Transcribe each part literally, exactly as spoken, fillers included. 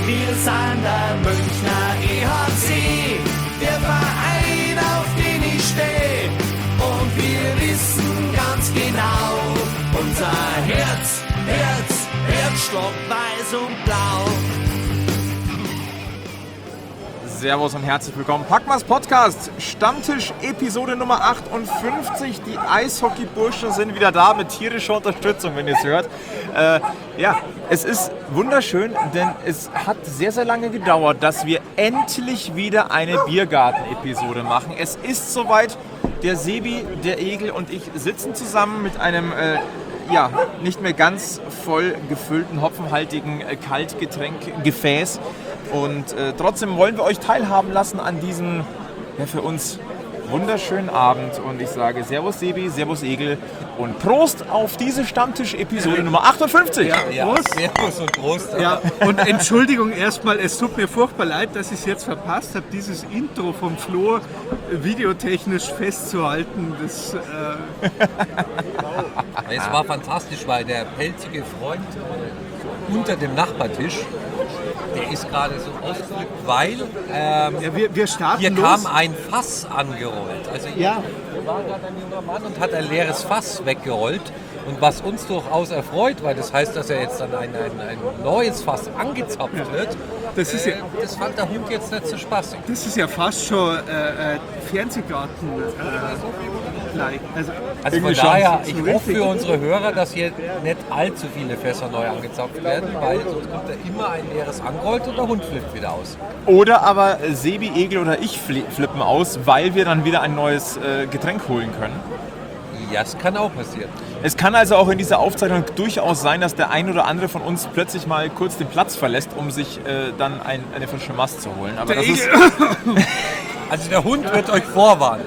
Wir sind der Münchner E H C, der Verein, auf den ich stehe. Und wir wissen ganz genau, unser Herz, Herz, Herzstock, weiß und blau. Servus und herzlich willkommen. Packmas Podcast, Stammtisch, Episode Nummer achtundfünfzig. Die Eishockey-Burschen sind wieder da mit tierischer Unterstützung, wenn ihr es hört. Äh, ja, es ist wunderschön, denn es hat sehr, sehr lange gedauert, dass wir endlich wieder eine Biergarten-Episode machen. Es ist soweit, der Sebi, der Egel und ich sitzen zusammen mit einem äh, ja, nicht mehr ganz voll gefüllten, hopfenhaltigen äh, Kaltgetränkgefäß. Und äh, trotzdem wollen wir euch teilhaben lassen an diesem, ja, für uns wunderschönen Abend. Und ich sage Servus Sebi, Servus Egel und Prost auf diese Stammtisch-Episode Nummer achtundfünfzig. Ja, ja, Prost. Servus und Prost. Ja, und Entschuldigung erstmal, es tut mir furchtbar leid, dass ich es jetzt verpasst habe, dieses Intro vom Flo videotechnisch festzuhalten. Das, äh es war fantastisch, weil der pelzige Freund unter dem Nachbartisch, der ist gerade so ausgeflippt, weil ähm, ja, wir, wir starten hier los. kam ein Fass angerollt. Also hier Ja. war gerade ein junger Mann und hat ein leeres Fass weggerollt. Und was uns durchaus erfreut, weil das heißt, dass er jetzt dann ein, ein, ein neues Fass angezapft wird, Das ist äh, ja- das fand der Hund jetzt nicht so spaßig. Das ist ja fast schon äh, äh, Fernsehgarten. Äh, like. also, Also von Irgendwie schon. daher, ich So hoffe richtig. für unsere Hörer, dass hier nicht allzu viele Fässer neu angezapft werden, weil sonst kommt da immer ein leeres angerollt und der Hund flippt wieder aus. Oder aber Sebi, Egel oder ich fli- flippen aus, weil wir dann wieder ein neues äh, Getränk holen können. Ja, das kann auch passieren. Es kann also auch in dieser Aufzeichnung durchaus sein, dass der ein oder andere von uns plötzlich mal kurz den Platz verlässt, um sich äh, dann ein, eine frische Mast zu holen. Aber das ist, Also der Hund wird euch vorwarnen.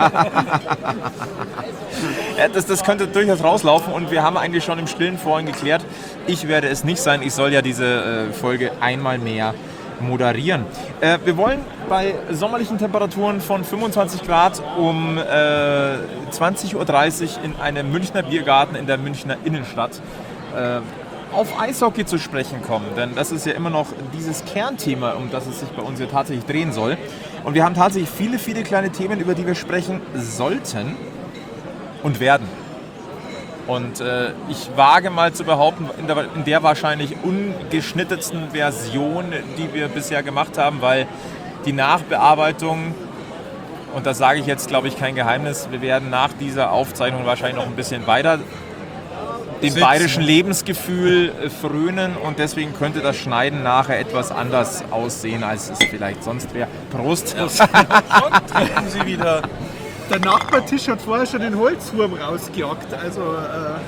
ja, das, das könnte durchaus rauslaufen und wir haben eigentlich schon im Stillen vorhin geklärt, ich werde es nicht sein, ich soll ja diese äh, Folge einmal mehr moderieren. Äh, wir wollen bei sommerlichen Temperaturen von fünfundzwanzig Grad um äh, zwanzig Uhr dreißig in einem Münchner Biergarten in der Münchner Innenstadt äh, auf Eishockey zu sprechen kommen, denn das ist ja immer noch dieses Kernthema, um das es sich bei uns hier tatsächlich drehen soll. Und wir haben tatsächlich viele, viele kleine Themen, über die wir sprechen sollten und werden. Und äh, ich wage mal zu behaupten, in der, in der wahrscheinlich ungeschnittetsten Version, die wir bisher gemacht haben, weil die Nachbearbeitung, und das sage ich jetzt, glaube ich, kein Geheimnis, wir werden nach dieser Aufzeichnung wahrscheinlich noch ein bisschen weiter dem Sitzen. bayerischen Lebensgefühl äh, frönen und deswegen könnte das Schneiden nachher etwas anders aussehen, als es vielleicht sonst wäre. Prost! Trinken Sie wieder. der Nachbartisch hat vorher schon den Holzwurm rausgejagt. Also, äh,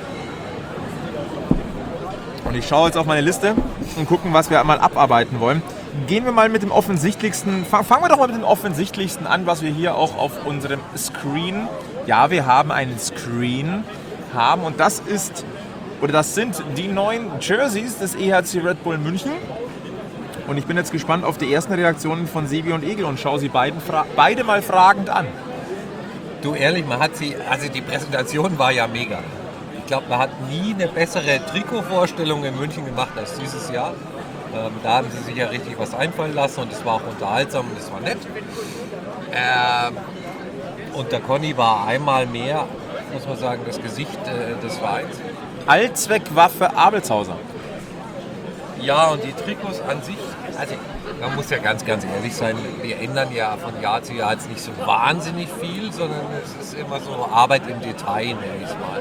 Und ich schaue jetzt auf meine Liste und gucken, was wir mal abarbeiten wollen. Gehen wir mal mit dem offensichtlichsten, fang- fangen wir doch mal mit dem offensichtlichsten an, was wir hier auch auf unserem Screen, ja, wir haben einen Screen, haben und das ist, oder das sind die neuen Jerseys des E H C Red Bull München. Und ich bin jetzt gespannt auf die ersten Reaktionen von Sebi und Egel und schaue sie beiden fra- beide mal fragend an. Du ehrlich, man hat sie, also die Präsentation war ja mega. Ich glaube, man hat nie eine bessere Trikotvorstellung in München gemacht als dieses Jahr. Ähm, da haben sie sich ja richtig was einfallen lassen und es war auch unterhaltsam und es war nett. Ähm, und der Conny war einmal mehr, muss man sagen, das Gesicht äh, des Vereins. Allzweckwaffe Abelshauser. Ja, und die Trikots an sich, also man muss ja ganz, ganz ehrlich sein, wir ändern ja von Jahr zu Jahr jetzt nicht so wahnsinnig viel, sondern es ist immer so Arbeit im Detail, nenne ich es mal.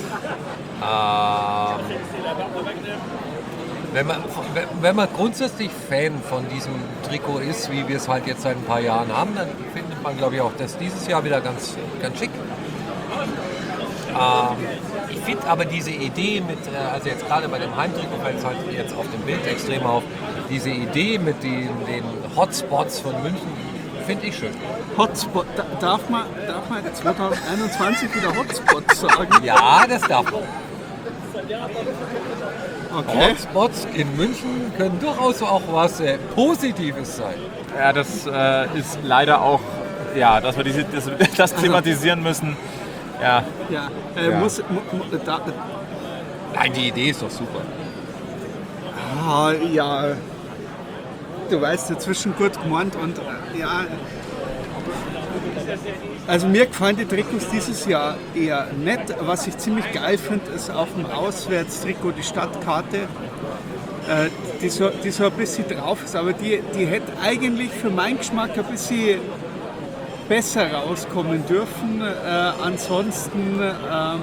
Ähm, wenn, man, wenn man grundsätzlich Fan von diesem Trikot ist, wie wir es halt jetzt seit ein paar Jahren haben, dann findet man, glaube ich, auch das dieses Jahr wieder ganz, ganz schick. Ähm, ich finde aber diese Idee mit, äh, also jetzt gerade bei dem Heimtrikot fällt es halt jetzt auf dem Bild extrem auf, diese Idee mit den, den Hotspots von München finde ich schön. Hotspot, da, darf, man, darf man zwanzig einundzwanzig wieder Hotspot sagen? Ja, das darf man. Okay. Hotspots in München können durchaus auch was äh, Positives sein. Ja, das äh, ist leider auch, ja, dass wir diese, das, das thematisieren müssen. Ja, Ja, äh, Ja. Muss, mu, mu, da, Nein, die Idee ist doch super. ah, ja, du weißt, dazwischen gut gemeint und äh, ja. Also mir gefallen die Trikots dieses Jahr eher nett. Was ich ziemlich geil finde, ist auf dem Auswärtstrikot die Stadtkarte, äh, die, so, die so ein bisschen drauf ist, aber die, die hätte eigentlich für meinen Geschmack ein bisschen besser rauskommen dürfen. Äh, ansonsten ähm,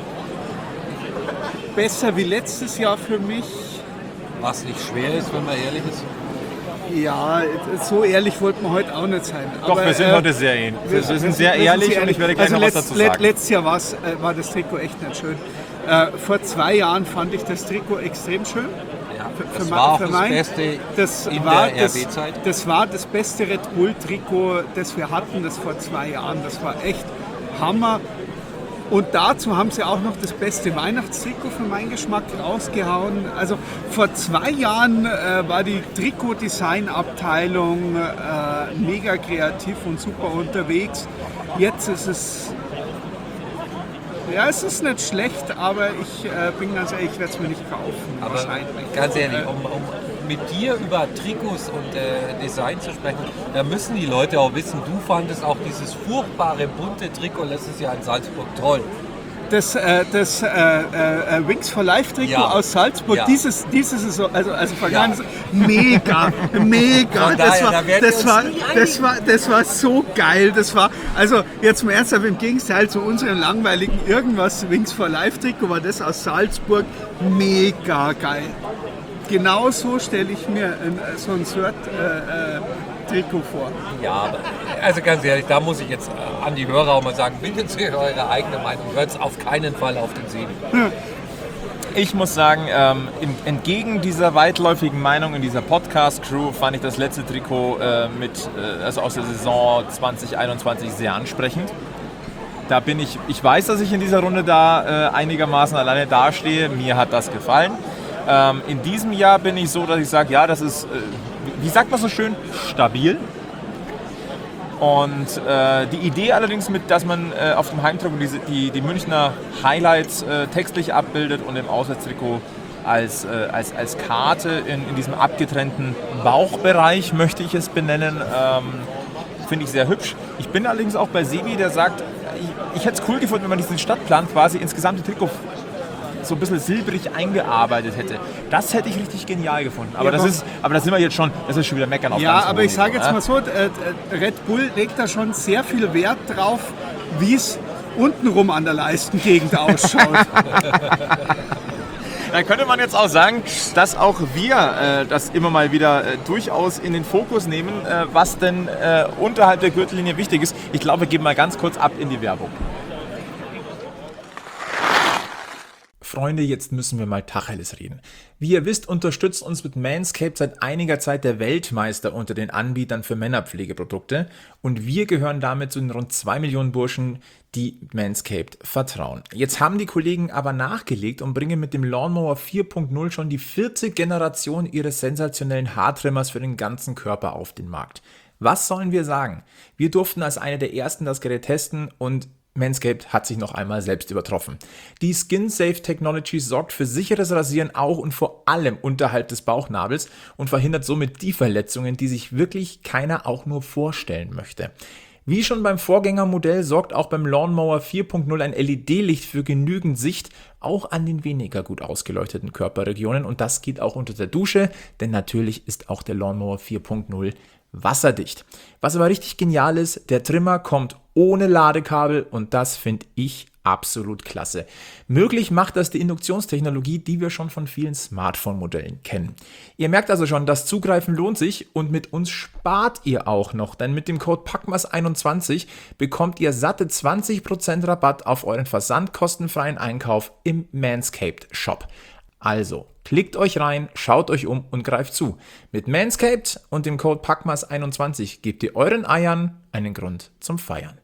besser wie letztes Jahr für mich. Was nicht schwer ist, wenn man ehrlich ist. Ja, so ehrlich wollten wir heute auch nicht sein. Doch, aber, wir sind äh, heute sehr ähnlich. Wir, wir sind sehr ehrlich sehr und ich werde gleich also noch was letzt, dazu sagen. Let, letztes Jahr war's, äh, war das Trikot echt nicht schön. Äh, vor zwei Jahren fand ich das Trikot extrem schön. Ja, Für, das für war auch für das mein, Beste das in war der das, R B-Zeit. Das war das beste Red Bull-Trikot, das wir hatten, das vor zwei Jahren. Das war echt Hammer. Und dazu haben sie auch noch das beste Weihnachtstrikot für meinen Geschmack rausgehauen. Also vor zwei Jahren äh, war die Trikot-Design-Abteilung äh, mega kreativ und super unterwegs. Jetzt ist es, ja, es ist nicht schlecht, aber ich äh, bin ganz ehrlich, ich werde es mir nicht kaufen. Aber wahrscheinlich. ganz ehrlich, um, um mit dir über Trikots und äh, Design zu sprechen, da müssen die Leute auch wissen, du fandest auch dieses furchtbare bunte Trikot letztes Jahr in Salzburg toll. Das, äh, das äh, äh, Wings for Life Trikot Ja. aus Salzburg, Ja. dieses, dieses ist so, also, also vergangen, Ja. mega, mega. Von Das daher, war, da werden wir das, uns war, nie das, war, das war so geil. Das war, also jetzt mal ernsthaft, im Gegenteil zu unserem langweiligen irgendwas Wings for Life Trikot war das aus Salzburg mega geil. Genau so stelle ich mir ein, so ein Shirt-Trikot vor. Ja, aber also ganz ehrlich, da muss ich jetzt äh, an die Hörer auch mal sagen, bildet Sie eure eigene Meinung, hört es auf keinen Fall auf den Sebi. Ich muss sagen, ähm, im, entgegen dieser weitläufigen Meinung in dieser Podcast-Crew fand ich das letzte Trikot äh, mit, äh, also aus der Saison zwanzig einundzwanzig sehr ansprechend. Da bin ich, ich weiß, dass ich in dieser Runde da äh, einigermaßen alleine dastehe. Mir hat das gefallen. Ähm, in diesem Jahr bin ich so, dass ich sage, ja, das ist, äh, wie sagt man so schön, stabil. Und äh, die Idee allerdings, mit, dass man äh, auf dem Heimtrikot die, die, die Münchner Highlights äh, textlich abbildet und im Auswärtstrikot als, äh, als, als Karte in, in diesem abgetrennten Bauchbereich, möchte ich es benennen, ähm, finde ich sehr hübsch. Ich bin allerdings auch bei Sebi, der sagt, ich, ich hätte es cool gefunden, wenn man diesen Stadtplan quasi ins gesamte Trikot so ein bisschen silbrig eingearbeitet hätte. Das hätte ich richtig genial gefunden. Aber, Ja, das, aber- ist, aber das sind wir jetzt schon, das ist schon wieder Meckern auf Ja, ganz aber hohem ich sage Niveau, jetzt ne? mal so, äh, äh, Red Bull legt da schon sehr viel Wert drauf, wie es untenrum an der Leistengegend ausschaut. Dann könnte man jetzt auch sagen, dass auch wir äh, das immer mal wieder äh, durchaus in den Fokus nehmen, äh, was denn äh, unterhalb der Gürtellinie wichtig ist. Ich glaube, wir gehen mal ganz kurz ab in die Werbung. Freunde, jetzt müssen wir mal Tacheles reden. Wie ihr wisst, unterstützt uns mit Manscaped seit einiger Zeit der Weltmeister unter den Anbietern für Männerpflegeprodukte und wir gehören damit zu den rund zwei Millionen Burschen, die Manscaped vertrauen. Jetzt haben die Kollegen aber nachgelegt und bringen mit dem Lawnmower vier Punkt null schon die vierte Generation ihres sensationellen Haartrimmers für den ganzen Körper auf den Markt. Was sollen wir sagen? Wir durften als eine der ersten das Gerät testen und Manscaped hat sich noch einmal selbst übertroffen. Die Skin-Safe-Technology sorgt für sicheres Rasieren auch und vor allem unterhalb des Bauchnabels und verhindert somit die Verletzungen, die sich wirklich keiner auch nur vorstellen möchte. Wie schon beim Vorgängermodell sorgt auch beim Lawnmower vier Punkt null ein L E D-Licht für genügend Sicht, auch an den weniger gut ausgeleuchteten Körperregionen und das geht auch unter der Dusche, denn natürlich ist auch der Lawnmower vier Punkt null wasserdicht. Was aber richtig genial ist, der Trimmer kommt ohne Ladekabel und das finde ich absolut klasse. Möglich macht das die Induktionstechnologie, die wir schon von vielen Smartphone-Modellen kennen. Ihr merkt also schon, das Zugreifen lohnt sich und mit uns spart ihr auch noch, denn mit dem Code packmas einundzwanzig bekommt ihr satte zwanzig Prozent Rabatt auf euren versandkostenfreien Einkauf im Manscaped Shop. Also, klickt euch rein, schaut euch um und greift zu. Mit Manscaped und dem Code packmas einundzwanzig gebt ihr euren Eiern einen Grund zum Feiern.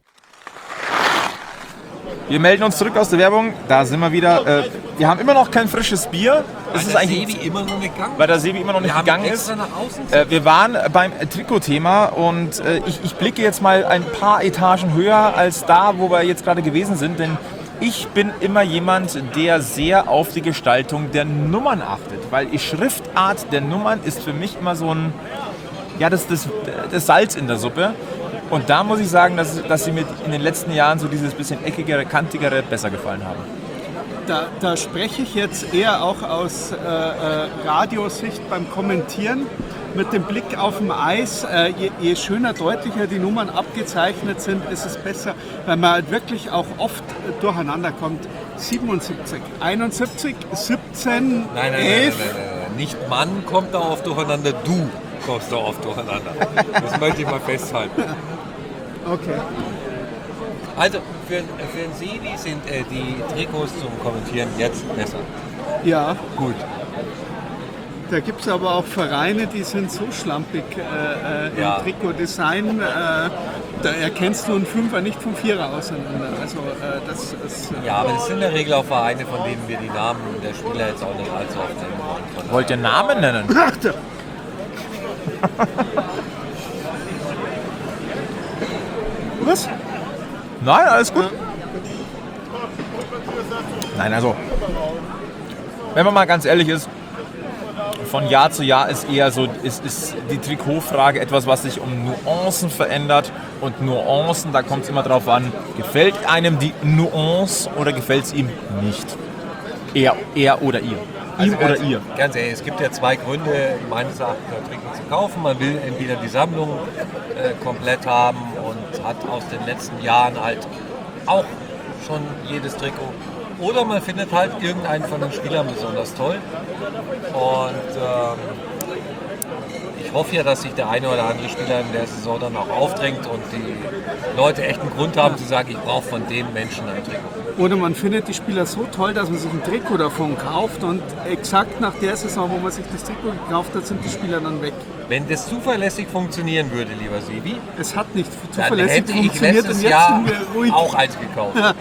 Wir melden uns zurück aus der Werbung. Da sind wir wieder. Äh, wir haben immer noch kein frisches Bier. Es ist der eigentlich, Sebi immer noch nicht gegangen. weil der Sebi immer noch nicht Wir haben gegangen extra ist. nach außen Äh, wir waren beim Trikot-Thema und äh, ich, ich blicke jetzt mal ein paar Etagen höher als da, wo wir jetzt gerade gewesen sind, denn ich bin immer jemand, der sehr auf die Gestaltung der Nummern achtet, weil die Schriftart der Nummern ist für mich immer so ein, ja, das, das, das Salz in der Suppe. Und da muss ich sagen, dass, dass sie mir in den letzten Jahren so dieses bisschen eckigere, kantigere besser gefallen haben. Da, da spreche ich jetzt eher auch aus äh, äh, Radiosicht beim Kommentieren. Mit dem Blick auf dem Eis, äh, je, je schöner, deutlicher die Nummern abgezeichnet sind, ist es besser, weil man halt wirklich auch oft durcheinander kommt. siebenundsiebzig, einundsiebzig, siebzehn, Nein, nein, elf. nein, nein, nein, nein. Nicht Mann kommt da oft durcheinander, du kommst da oft durcheinander. Das möchte ich mal festhalten. Okay. Also für, für den Sebi sind äh, die Trikots zum Kommentieren jetzt besser. Ja, Gut. da gibt es aber auch Vereine, die sind so schlampig äh, äh, im Ja. Trikotdesign, äh, da erkennst du einen Fünfer nicht vom Vierer auseinander. Also äh, das ist... Äh, Ja, aber das sind in der Regel auch Vereine, von denen wir die Namen der Spieler jetzt auch nicht allzu oft nennen wollen. Von Wollt ihr Namen nennen? Achte. Was? Nein, alles gut. Nein, also, wenn man mal ganz ehrlich ist, von Jahr zu Jahr ist eher so, ist, ist die Trikotfrage etwas, was sich um Nuancen verändert. Und Nuancen, da kommt es immer drauf an, gefällt einem die Nuance oder gefällt es ihm nicht? Er, er oder ihr. Ihm Also oder ganz, ihr. Ganz ehrlich, es gibt ja zwei Gründe, meines Erachtens ein Trikot zu kaufen. Man will entweder die Sammlung äh, komplett haben und hat aus den letzten Jahren halt auch schon jedes Trikot. Oder man findet halt irgendeinen von den Spielern besonders toll. Und ähm, ich hoffe ja, dass sich der eine oder andere Spieler in der Saison dann auch aufdrängt und die Leute echt einen Grund haben zu sagen, ich brauche von dem Menschen ein Trikot. Oder man findet die Spieler so toll, dass man sich ein Trikot davon kauft und exakt nach der Saison, wo man sich das Trikot gekauft hat, sind die Spieler dann weg. Wenn das zuverlässig funktionieren würde, lieber Sebi, Es hat nicht dann zuverlässig hätte ich funktioniert und letztes jetzt Jahr sind wir ruhig. auch eins gekauft.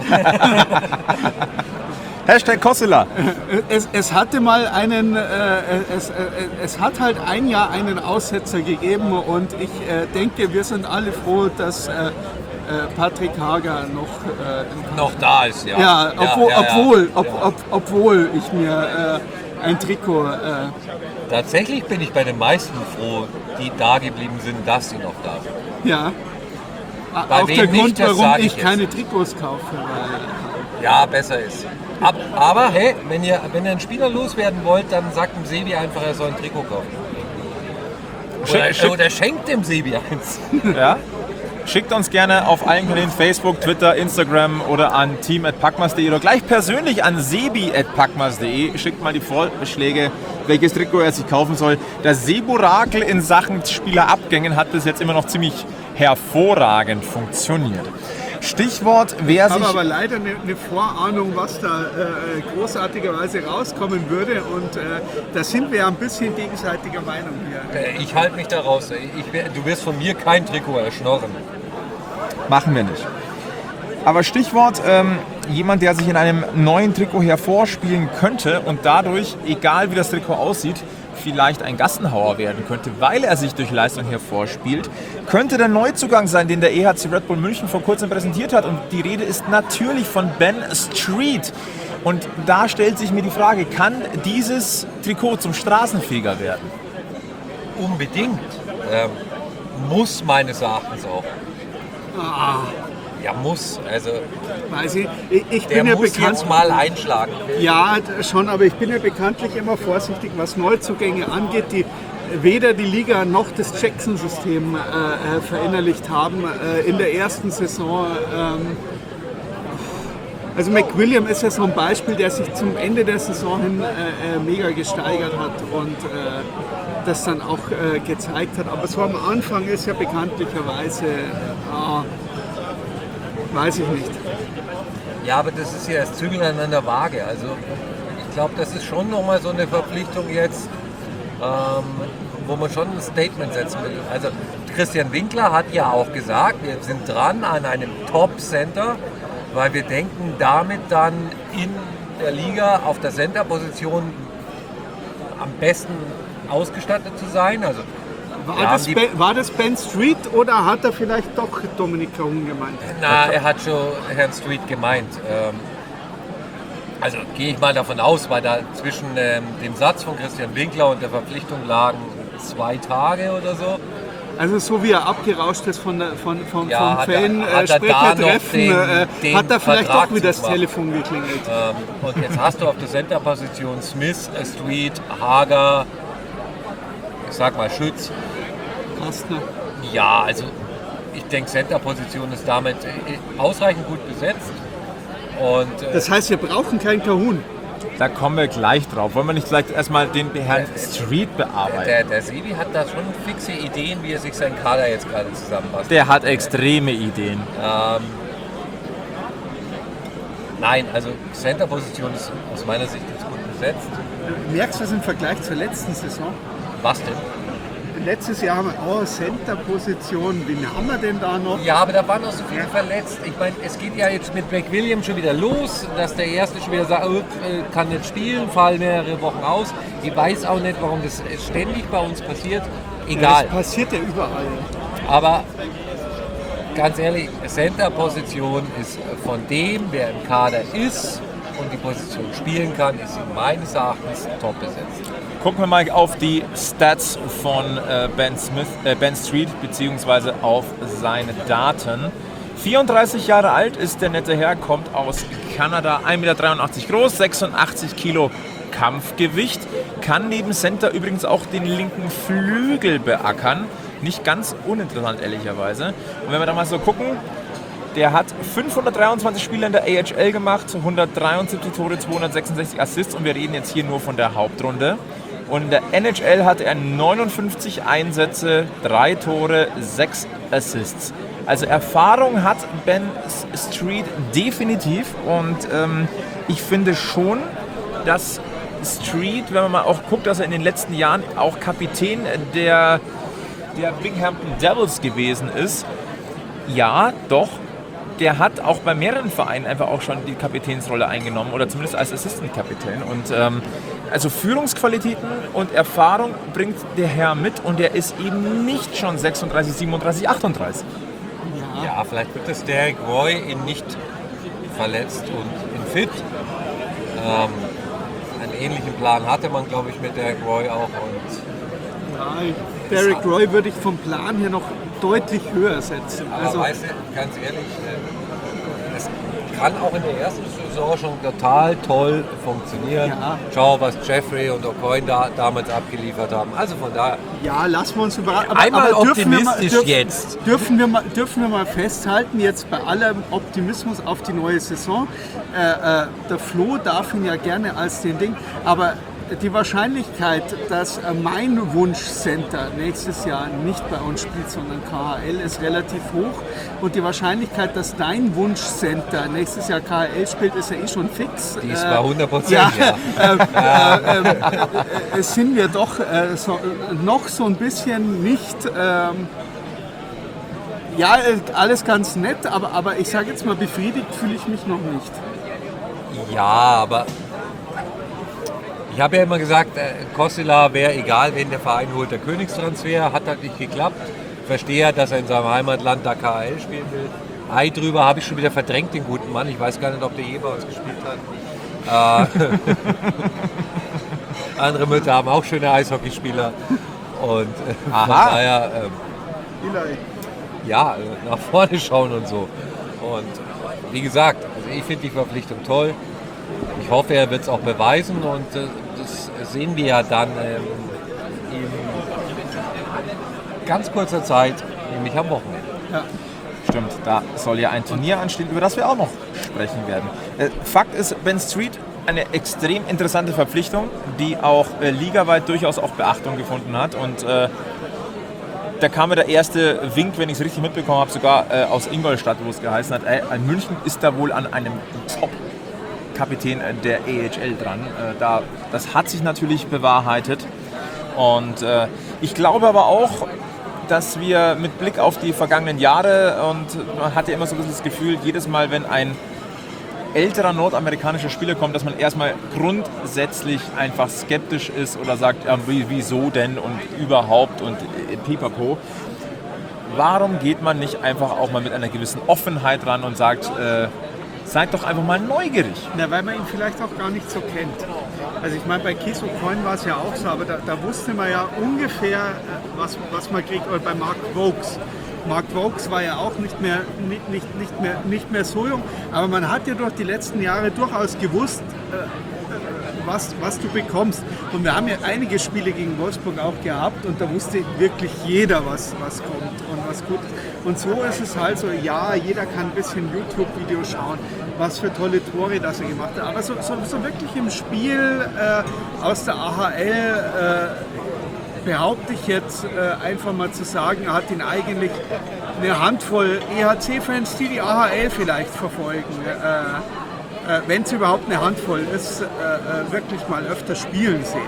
Hashtag Kossela. Es, es hatte mal einen, äh, es, äh, es hat halt ein Jahr einen Aussetzer gegeben und ich äh, denke, wir sind alle froh, dass äh, äh, Patrick Hager noch, äh, Noch da ist, ja. ja, obwohl, ja, ja, obwohl, ob, ja. ob, obwohl ich mir äh, ein Trikot, äh, Tatsächlich bin ich bei den meisten froh, die da geblieben sind, dass sie noch da sind. ja, Bei auch wem der nicht, Grund, das warum sag ich ich keine Trikots kaufe, weil Ja, besser ist. Ab, aber hey, wenn ihr, wenn ihr einen Spieler loswerden wollt, dann sagt dem Sebi einfach, er soll ein Trikot kaufen. Oder, Schick- schick- oder schenkt dem Sebi eins. Ja? Schickt uns gerne auf allen Kanälen Facebook, Twitter, Instagram oder an team at packmas punkt de oder gleich persönlich an sebi at packmas punkt de. Schickt mal die Vorschläge, welches Trikot er sich kaufen soll. Das Seburakel in Sachen Spielerabgängen hat bis jetzt immer noch ziemlich hervorragend funktioniert. Stichwort, wer Ich habe sich... aber leider eine, eine Vorahnung, was da äh, großartigerweise rauskommen würde und äh, da sind wir ja ein bisschen gegenseitiger Meinung hier. Äh, Ich halte mich da raus. Ich, wär- du wirst von mir kein Trikot erschnorren. Machen wir nicht. Aber Stichwort, ähm, jemand, der sich in einem neuen Trikot hervorspielen könnte und dadurch, egal wie das Trikot aussieht, vielleicht ein Gassenhauer werden könnte, weil er sich durch Leistung hervorspielt, könnte der Neuzugang sein, den der E H C Red Bull München vor kurzem präsentiert hat. Und die Rede ist natürlich von Ben Street. Und da stellt sich mir die Frage, kann dieses Trikot zum Straßenfeger werden? Unbedingt. Ähm, muss meines Erachtens auch. Ja, muss. Also, Weiß ich, ich, ich der bin ja muss bekannt, jetzt mal einschlagen. ja schon, aber ich bin ja bekanntlich immer vorsichtig, was Neuzugänge angeht, die weder die Liga noch das Jackson-System äh, äh, verinnerlicht haben äh, in der ersten Saison. Ähm, also McWilliam ist ja so ein Beispiel, der sich zum Ende der Saison hin äh, äh, mega gesteigert hat und äh, das dann auch äh, gezeigt hat. Aber so am Anfang ist ja bekanntlicherweise, äh, weiß ich nicht. Ja, aber das ist ja das Zügeln an der Waage. Also ich glaube, das ist schon nochmal so eine Verpflichtung jetzt, ähm, wo man schon ein Statement setzen will. Also Christian Winkler hat ja auch gesagt, wir sind dran an einem Top-Center, weil wir denken, damit dann in der Liga auf der Center-Position am besten ausgestattet zu sein. Also wir War haben das, die- ben, war das Ben Street oder hat er vielleicht doch Dominik Kahun gemeint? Na, er hat schon Herrn Street gemeint. Ähm, also gehe ich mal davon aus, weil da zwischen ähm, dem Satz von Christian Winkler und der Verpflichtung lagen zwei Tage oder so. Also so wie er abgerauscht ist von der, von, von, Ja, vom hat er- Fan, hat äh, er da Sprechertreffen, noch den- äh, den hat er vielleicht Vertrag doch wieder das zu machen? Telefon geklingelt. Ähm, und jetzt hast du auf der Center-Position Smith, Street, Hager, ich sag mal Schütz. Kastner. Ja, also ich denke, Center-Position ist damit äh, ausreichend gut besetzt. Und äh, Das heißt, wir brauchen keinen Kahun. Da kommen wir gleich drauf. Wollen wir nicht vielleicht erstmal den Herrn Street bearbeiten? der, der Sebi hat da schon fixe Ideen, wie er sich seinen Kader jetzt gerade zusammenbastelt. Der hat extreme Ideen. Ähm, nein, also Center-Position ist aus meiner Sicht jetzt gut besetzt. Merkst du das im Vergleich zur letzten Saison? Was denn? Letztes Jahr haben wir auch Center-Position. Wen haben wir denn da noch? Ja, aber da waren noch so viele verletzt. Ich meine, es geht ja jetzt mit McWilliams schon wieder los, dass der Erste schon wieder sagt, oh, äh, kann nicht spielen, fallen mehrere Wochen aus. Ich weiß auch nicht, warum das ständig bei uns passiert. Egal. Das passiert ja überall. Aber ganz ehrlich, Center-Position ist von dem, wer im Kader ist und die Position spielen kann, ist sie meines Erachtens top besetzt. Gucken wir mal auf die Stats von äh, Ben Smith, äh, Ben Street beziehungsweise auf seine Daten. vierunddreißig Jahre alt ist der nette Herr, kommt aus Kanada, ein Meter dreiundachtzig groß, sechsundachtzig Kilo Kampfgewicht, kann neben Center übrigens auch den linken Flügel beackern. Nicht ganz uninteressant, ehrlicherweise. Und wenn wir da mal so gucken, der hat fünfhundertdreiundzwanzig Spiele in der A H L gemacht, hundertdreiundsiebzig Tore, zweihundertsechsundsechzig Assists und wir reden jetzt hier nur von der Hauptrunde. Und in der N H L hatte er neunundfünfzig Einsätze, drei Tore, sechs Assists. Also Erfahrung hat Ben Street definitiv und ähm, ich finde schon, dass Street, wenn man mal auch guckt, dass er in den letzten Jahren auch Kapitän der, der Binghamton Devils gewesen ist. Ja, doch. Der hat auch bei mehreren Vereinen einfach auch schon die Kapitänsrolle eingenommen oder zumindest als Assistant-Kapitän. Und ähm, also Führungsqualitäten und Erfahrung bringt der Herr mit und er ist eben nicht schon sechsunddreißig, siebenunddreißig, achtunddreißig. Ja, vielleicht wird das Derek Roy ihn nicht verletzt und in fit. Ähm, einen ähnlichen Plan hatte man, glaube ich, mit Derek Roy auch. Und Ja, Derek Roy würde ich vom Plan her noch deutlich höher setzen. aber Also, weißt du, ganz ehrlich, äh, es kann auch in der ersten Saison schon total toll funktionieren. Ja. Schau, was Jeffrey und O'Coin da damals abgeliefert haben. Also von daher, ja, lassen wir uns überraschen. Einmal dürfen wir mal, optimistisch dürf, jetzt. Dürfen wir, mal, dürfen wir mal festhalten, jetzt bei allem Optimismus auf die neue Saison, äh, äh, der Flo darf ihn ja gerne als den Ding, aber die Wahrscheinlichkeit, dass äh, mein Wunschcenter nächstes Jahr nicht bei uns spielt, sondern K H L, ist relativ hoch. Und die Wahrscheinlichkeit, dass dein Wunschcenter nächstes Jahr K H L spielt, ist ja eh schon fix. die ist Äh, bei hundert Prozent, ja, ja. äh, äh, äh, äh, sind wir doch äh, so, äh, noch so ein bisschen nicht, ähm, ja, äh, alles ganz nett, aber, aber ich sage jetzt mal, befriedigt fühle ich mich noch nicht. Ja, aber ich habe ja immer gesagt, äh, Kossila wäre egal, wen der Verein holt, der Königstransfer, hat halt nicht geklappt. Verstehe, dass er in seinem Heimatland da K H L spielen will. Ei drüber habe ich schon wieder verdrängt, den guten Mann. Ich weiß gar nicht, ob der je bei uns gespielt hat. Äh, andere Mütter haben auch schöne Eishockeyspieler. Und äh, von Aha. daher, ähm, ja, äh, nach vorne schauen und so. Und wie gesagt, also ich finde die Verpflichtung toll. Ich hoffe, er wird es auch beweisen und äh, das sehen wir ja dann ähm, in ganz kurzer Zeit, nämlich am Wochenende. Ja. Stimmt, da soll ja ein Turnier anstehen, über das wir auch noch sprechen werden. Äh, Fakt ist, Ben Street, eine extrem interessante Verpflichtung, die auch äh, ligaweit durchaus auch Beachtung gefunden hat. Und äh, da kam mir der erste Wink, wenn ich es richtig mitbekommen habe, sogar äh, aus Ingolstadt, wo es geheißen hat, ey, München ist da wohl an einem Top-Kapitän der A H L dran. Äh, da, das hat sich natürlich bewahrheitet. Und äh, ich glaube aber auch, dass wir mit Blick auf die vergangenen Jahre, und man hat ja immer so ein bisschen das Gefühl, jedes Mal, wenn ein älterer nordamerikanischer Spieler kommt, dass man erstmal grundsätzlich einfach skeptisch ist oder sagt, ja, wieso denn und überhaupt und pipapo. Warum geht man nicht einfach auch mal mit einer gewissen Offenheit ran und sagt, äh, seid doch einfach mal neugierig. Na, weil man ihn vielleicht auch gar nicht so kennt. Also ich meine, bei Keys O'Coin war es ja auch so, aber da, da wusste man ja ungefähr, was, was man kriegt. Oder bei Mark Vokes. Mark Vokes war ja auch nicht mehr, nicht, nicht, nicht, mehr, nicht mehr so jung, aber man hat ja durch die letzten Jahre durchaus gewusst, äh, was, was du bekommst. Und wir haben ja einige Spiele gegen Wolfsburg auch gehabt und da wusste wirklich jeder, was, was kommt und was gut ist. Und so ist es halt so, ja, jeder kann ein bisschen YouTube-Videos schauen, was für tolle Tore das er gemacht hat. Aber so, so, so wirklich im Spiel äh, aus der A H L äh, behaupte ich jetzt äh, einfach mal zu sagen, er hat ihn eigentlich eine Handvoll E H C-Fans, die die A H L vielleicht verfolgen, äh, äh, wenn es überhaupt eine Handvoll ist, äh, äh, wirklich mal öfter spielen sehen.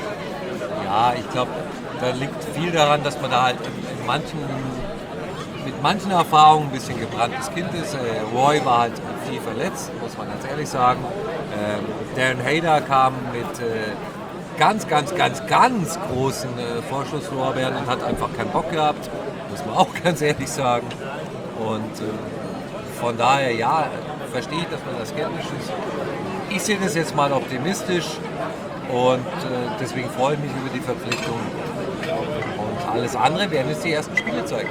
Ja, ich glaube, da liegt viel daran, dass man da halt in manchen, mit manchen Erfahrungen ein bisschen gebranntes Kind ist. Äh, Roy war halt viel verletzt, muss man ganz ehrlich sagen. Ähm, Darren Hayter kam mit äh, ganz, ganz, ganz, ganz großen äh, Vorschusslorbeeren und hat einfach keinen Bock gehabt, muss man auch ganz ehrlich sagen. Und äh, von daher, ja, verstehe ich, dass man da skeptisch ist. Ich sehe das jetzt mal optimistisch und äh, deswegen freue ich mich über die Verpflichtung. Und alles andere werden jetzt die ersten Spiele zeigen.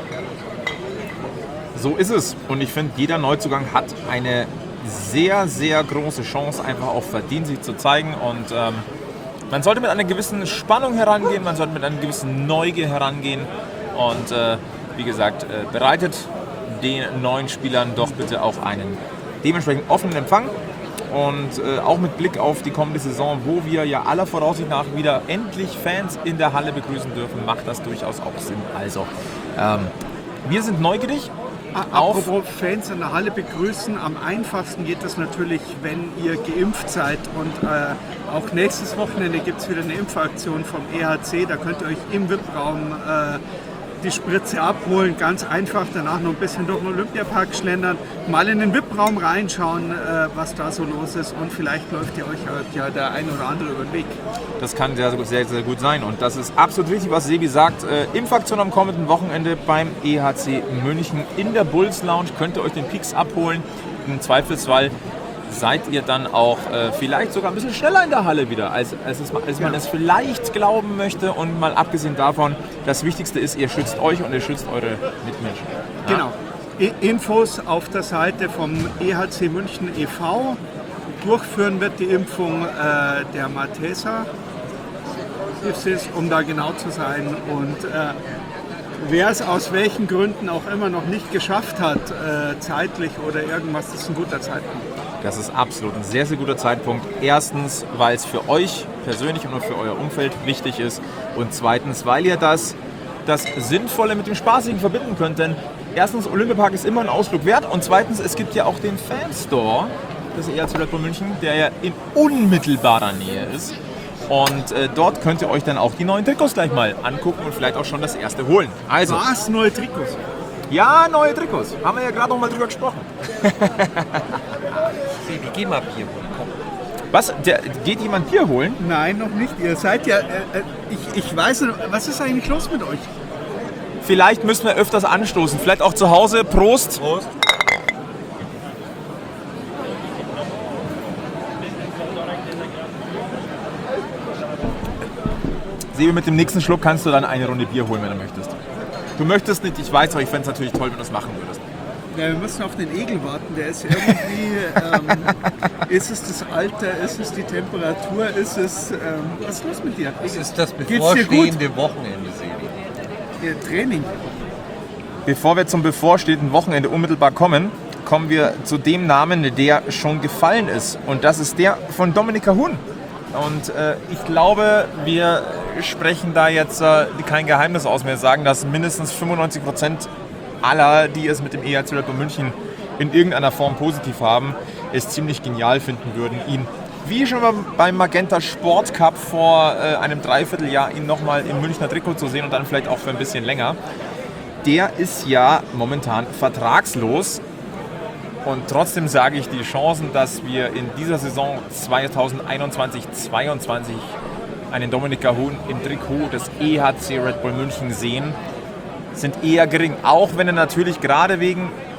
So ist es. Und ich finde, jeder Neuzugang hat eine sehr, sehr große Chance, einfach auch verdient, sich zu zeigen. Und ähm, man sollte mit einer gewissen Spannung herangehen, man sollte mit einer gewissen Neugier herangehen. Und äh, wie gesagt, äh, bereitet den neuen Spielern doch bitte auch einen dementsprechend offenen Empfang. Und äh, auch mit Blick auf die kommende Saison, wo wir ja aller Voraussicht nach wieder endlich Fans in der Halle begrüßen dürfen, macht das durchaus auch Sinn. Also, ähm, wir sind neugierig. Auf Apropos Fans in der Halle begrüßen, am einfachsten geht das natürlich, wenn ihr geimpft seid. Und äh, auch nächstes Wochenende gibt es wieder eine Impfaktion vom E H C. Da könnt ihr euch im V I P-Raum äh, die Spritze abholen. Ganz einfach, danach noch ein bisschen durch den Olympiapark schlendern, mal in den V I P-Raum reinschauen, äh, was da so los ist. Und vielleicht läuft ihr euch ja der ein oder andere über den Weg. Das kann sehr, sehr, sehr gut sein. Und das ist absolut richtig, was Sebi sagt. Äh, Impfaktion am kommenden Wochenende beim E H C München in der Bulls Lounge. Könnt ihr euch den Peaks abholen. Im Zweifelsfall seid ihr dann auch äh, vielleicht sogar ein bisschen schneller in der Halle wieder, als, als, es, als man es vielleicht glauben möchte. Und mal abgesehen davon, das Wichtigste ist, ihr schützt euch und ihr schützt eure Mitmenschen. Ja? Genau. I- Infos auf der Seite vom E H C München e V. Durchführen wird die Impfung äh, der Malteser, um da genau zu sein. Und äh, wer es aus welchen Gründen auch immer noch nicht geschafft hat, äh, zeitlich oder irgendwas, das ist ein guter Zeitpunkt. Das ist absolut ein sehr, sehr guter Zeitpunkt. Erstens, weil es für euch persönlich und für euer Umfeld wichtig ist. Und zweitens, weil ihr das, das Sinnvolle mit dem Spaßigen verbinden könnt. Denn erstens, Olympiapark ist immer ein Ausflug wert. Und zweitens, es gibt ja auch den Fanstore des E H C Red Bull München, der ja in unmittelbarer Nähe ist. Und äh, dort könnt ihr euch dann auch die neuen Trikots gleich mal angucken und vielleicht auch schon das erste holen. Also, Was? Neue Trikots? Ja, neue Trikots. Haben wir ja gerade noch mal drüber gesprochen. Sebi, geh mal Bier holen, komm. Was? Der, geht jemand Bier holen? Nein, noch nicht. Ihr seid ja, äh, ich, ich weiß nicht, was ist eigentlich los mit euch? Vielleicht müssen wir öfters anstoßen. Vielleicht auch zu Hause. Prost. Prost. Sebi, mit dem nächsten Schluck kannst du dann eine Runde Bier holen, wenn du möchtest. Du möchtest nicht, ich weiß, aber ich fände es natürlich toll, wenn du es machen würdest. Ja, wir müssen auf den Egel warten, der ist irgendwie, ähm, ist es das Alter, ist es die Temperatur, ist es, ähm, was ist los mit dir? Das ist das Geht's dir bevorstehende Wochenende, Sebi. Ihr Training. Bevor wir zum bevorstehenden Wochenende unmittelbar kommen, kommen wir zu dem Namen, der schon gefallen ist. Und das ist der von Dominik Kahun. Und äh, ich glaube, wir sprechen da jetzt äh, kein Geheimnis aus. Wir sagen, dass mindestens fünfundneunzig Prozent aller, die es mit dem E H C Red Bull München in irgendeiner Form positiv haben, es ziemlich genial finden würden, ihn, wie schon beim Magenta Sport Cup vor äh, einem Dreivierteljahr, ihn nochmal im Münchner Trikot zu sehen und dann vielleicht auch für ein bisschen länger. Der ist ja momentan vertragslos. Und trotzdem sage ich, die Chancen, dass wir in dieser Saison zweitausendeinundzwanzig zweiundzwanzig einen Dominik Kahun im Trikot des E H C Red Bull München sehen, sind eher gering. Auch wenn er natürlich gerade wegen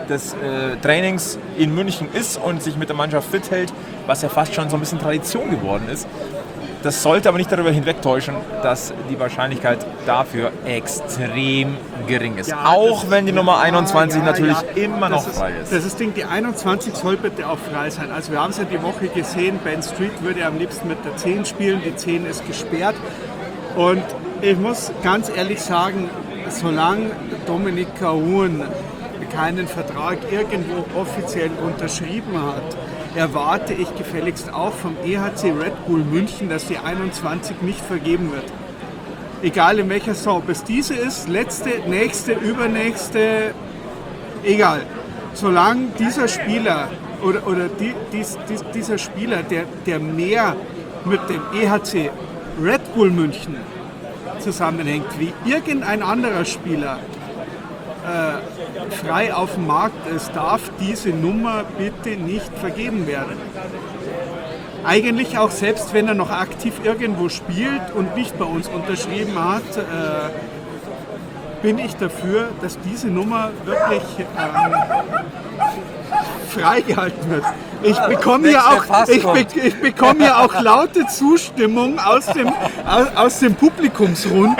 des äh, Trainings in München ist und sich mit der Mannschaft fit hält, was ja fast schon so ein bisschen Tradition geworden ist. Das sollte aber nicht darüber hinwegtäuschen, dass die Wahrscheinlichkeit dafür extrem gering ist. Ja, auch das- wenn die Nummer einundzwanzig ja, ja, natürlich ja. immer noch Das ist, frei ist. Das ist das Ding, die einundzwanzig soll bitte auch frei sein. Also wir haben es ja die Woche gesehen, Ben Street würde am liebsten mit der zehn spielen, die zehn ist gesperrt. Und ich muss ganz ehrlich sagen, solange Dominik Kahun keinen Vertrag irgendwo offiziell unterschrieben hat, erwarte ich gefälligst auch vom E H C Red Bull München, dass die einundzwanzig nicht vergeben wird. Egal in welcher Saison. Ob es diese ist, letzte, nächste, übernächste, egal. Solange dieser Spieler oder, oder die, dies, dies, dieser Spieler, der, der mehr mit dem E H C Red Bull München zusammenhängt, wie irgendein anderer Spieler äh, frei auf dem Markt ist, darf diese Nummer bitte nicht vergeben werden. Eigentlich auch selbst wenn er noch aktiv irgendwo spielt und nicht bei uns unterschrieben hat, äh, bin ich dafür, dass diese Nummer wirklich ähm, freigehalten wird. Ich bekomme ja auch, ich, be, ich bekomme ja auch laute Zustimmung aus dem, aus, aus dem Publikumsrund.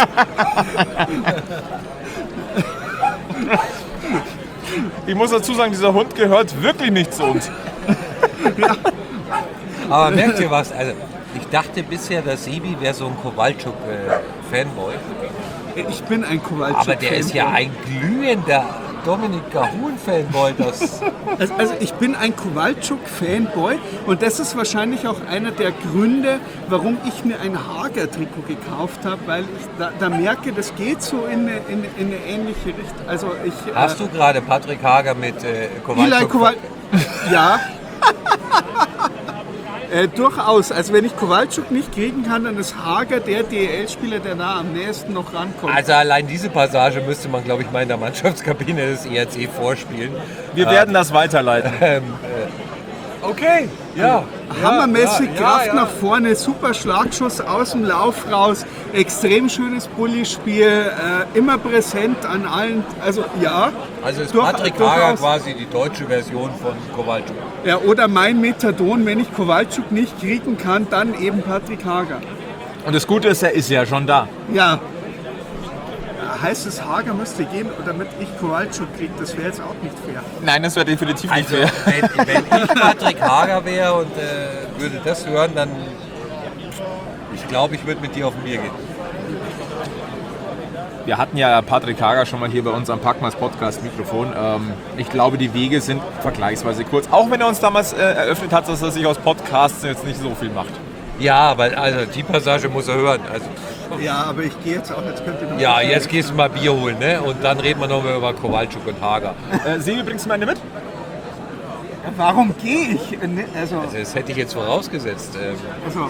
Ich muss dazu sagen, dieser Hund gehört wirklich nicht zu uns. Aber merkt ihr was? Also, ich dachte bisher, der Sebi wäre so ein Kowalczuk-Fanboy. Ich bin ein Kowalczuk. Aber der ist ja ein glühender Dominik Kahun-Fanboy. Das Also, also ich bin ein Kowalczuk-Fanboy und das ist wahrscheinlich auch einer der Gründe, warum ich mir ein Hager-Trikot gekauft habe, weil ich da, da merke, das geht so in eine, in, in eine ähnliche Richtung. Also ich, Hast du gerade Patrick Hager mit äh, Eli Kowalczuk? Kowal ja. Äh, durchaus. Also wenn ich Kowalczuk nicht kriegen kann, dann ist Hager der D E L-Spieler, der da am nächsten noch rankommt. Also allein diese Passage müsste man, glaube ich, mal in der Mannschaftskabine des E R C vorspielen. Wir werden das weiterleiten. Ähm, äh, okay, ja. Hammermäßig ja, Kraft ja, ja. nach vorne, super Schlagschuss aus dem Lauf raus, extrem schönes Bulli-Spiel, äh, immer präsent an allen, also ja. Also ist durch- Patrick Hager durchaus. quasi die deutsche Version von Kowalczuk. Ja, oder mein Methadon, wenn ich Kowalczuk nicht kriegen kann, dann eben Patrick Hager. Und das Gute ist, er ist ja schon da. Ja. Heißt es, Hager müsste gehen, damit ich Kowalczuk kriege, das wäre jetzt auch nicht fair. Nein, das wäre definitiv nicht Also, fair. wenn, wenn ich Patrick Hager wäre und äh, würde das hören, dann ich glaube, ich würde mit dir auf ein Bier gehen. Wir hatten ja Patrick Hager schon mal hier bei uns am Packmas Podcast Mikrofon. Ähm, ich glaube, die Wege sind vergleichsweise kurz. Auch wenn er uns damals äh, eröffnet hat, dass er sich aus Podcasts jetzt nicht so viel macht. Ja, aber also die Passage muss er hören. Also, Ja, aber ich gehe jetzt auch, jetzt könnt ihr noch ja, jetzt gehst du mal Bier holen, ne? Und dann reden wir noch mal über Kowalczuk und Hager. Äh, Sebi, bringst du meine mit? Warum gehe ich? Äh, ne, Also, Also das hätte ich jetzt vorausgesetzt. Ähm, also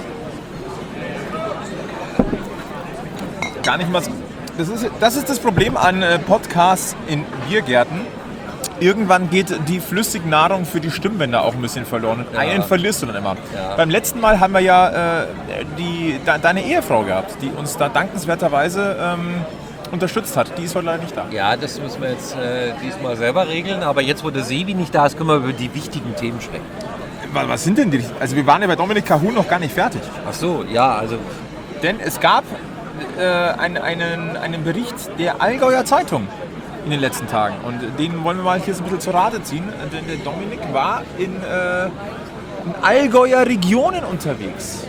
Gar nicht mal so. Das ist, das ist das Problem an äh, Podcasts in Biergärten. Irgendwann geht die flüssige Nahrung für die Stimmbänder auch ein bisschen verloren. Und Ja. einen verlierst du dann immer. Ja. Beim letzten Mal haben wir ja äh, die, de, deine Ehefrau gehabt, die uns da dankenswerterweise ähm, unterstützt hat. Die ist heute leider nicht da. ja, das müssen wir jetzt äh, diesmal selber regeln. Aber jetzt, wo der Sebi nicht da ist, können wir über die wichtigen Themen sprechen. Was, was sind denn die? Also wir waren ja bei Dominik Kahun noch gar nicht fertig. Ach so, ja, also Denn es gab äh, einen, einen, einen Bericht der Allgäuer Zeitung in den letzten Tagen. Und den wollen wir mal hier so ein bisschen zur Rate ziehen. Denn der Dominik war in, äh, in Allgäuer Regionen unterwegs.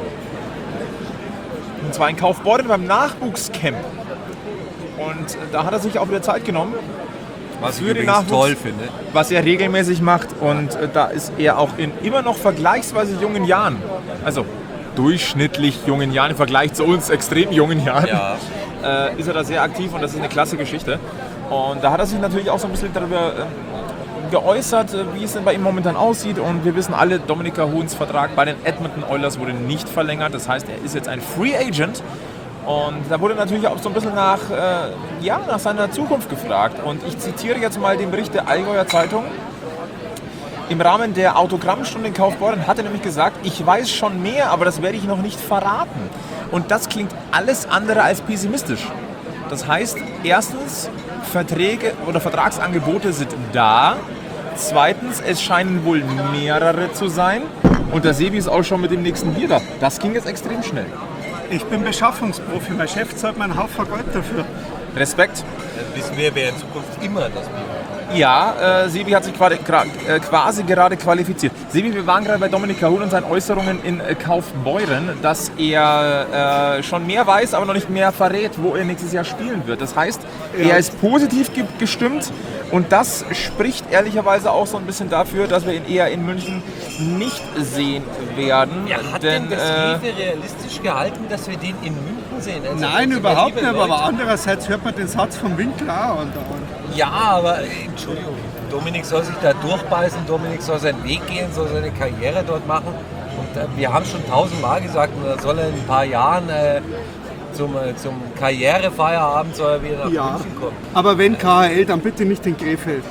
Und zwar in Kaufbeuren beim Nachwuchscamp. Und da hat er sich auch wieder Zeit genommen, was ich für den übrigens Nachwuchs- toll finde. was er regelmäßig macht. Und äh, da ist er auch in immer noch vergleichsweise jungen Jahren, also durchschnittlich jungen Jahren im Vergleich zu uns extrem jungen Jahren, Ja. äh, ist er da sehr aktiv und das ist eine klasse Geschichte. Und da hat er sich natürlich auch so ein bisschen darüber ähm, geäußert, äh, wie es denn bei ihm momentan aussieht. Und wir wissen alle, Dominik Kahuns Vertrag bei den Edmonton Oilers wurde nicht verlängert. Das heißt, er ist jetzt ein Free Agent. Und da wurde natürlich auch so ein bisschen nach, äh, ja, nach seiner Zukunft gefragt. Und ich zitiere jetzt mal den Bericht der Allgäuer Zeitung. Im Rahmen der Autogrammstunde in Kaufbeuren hat er nämlich gesagt, ich weiß schon mehr, aber das werde ich noch nicht verraten. Und das klingt alles andere als pessimistisch. Das heißt, erstens, Verträge oder Vertragsangebote sind da. Zweitens, es scheinen wohl mehrere zu sein. Und der Sebi ist auch schon mit dem nächsten Bier da. Das ging jetzt extrem schnell. Ich bin Beschaffungsprofi, mein Chef zahlt mir einen Haufen Geld dafür. Respekt. Dann wissen wir, wer in Zukunft immer das Bier. Ja, äh, Sebi hat sich quasi, äh, quasi gerade qualifiziert. Sebi, wir waren gerade bei Dominik Kahun und seinen Äußerungen in äh, Kaufbeuren, dass er äh, schon mehr weiß, aber noch nicht mehr verrät, wo er nächstes Jahr spielen wird. Das heißt, Ja. er ist positiv ge- gestimmt und das spricht ehrlicherweise auch so ein bisschen dafür, dass wir ihn eher in München nicht sehen werden. Ja, hat denn, denn das äh, Rewe realistisch gehalten, dass wir den in München sehen? Also, Nein, also, überhaupt liebe nicht, aber Leute. andererseits hört man den Satz vom Winkler auch andauernd. Ja, aber äh, Entschuldigung, Dominik soll sich da durchbeißen, Dominik soll seinen Weg gehen, soll seine Karriere dort machen. Und äh, wir haben schon tausendmal gesagt, er soll in ein paar Jahren äh, zum, äh, zum Karrierefeierabend soll er wieder nach Ja, München kommen. aber wenn K H L, dann bitte nicht in Krefeld.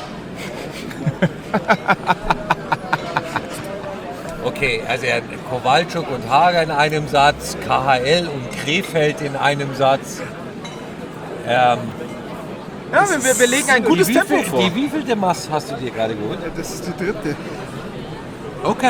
Okay, also er hat Kowalczuk und Hager in einem Satz, K H L und Krefeld in einem Satz. Ähm, ja, wir, wir, wir legen ein gutes die Tempo wievielte- vor. Die wievielte Mass hast du dir gerade geholt? Das ist die dritte. Okay.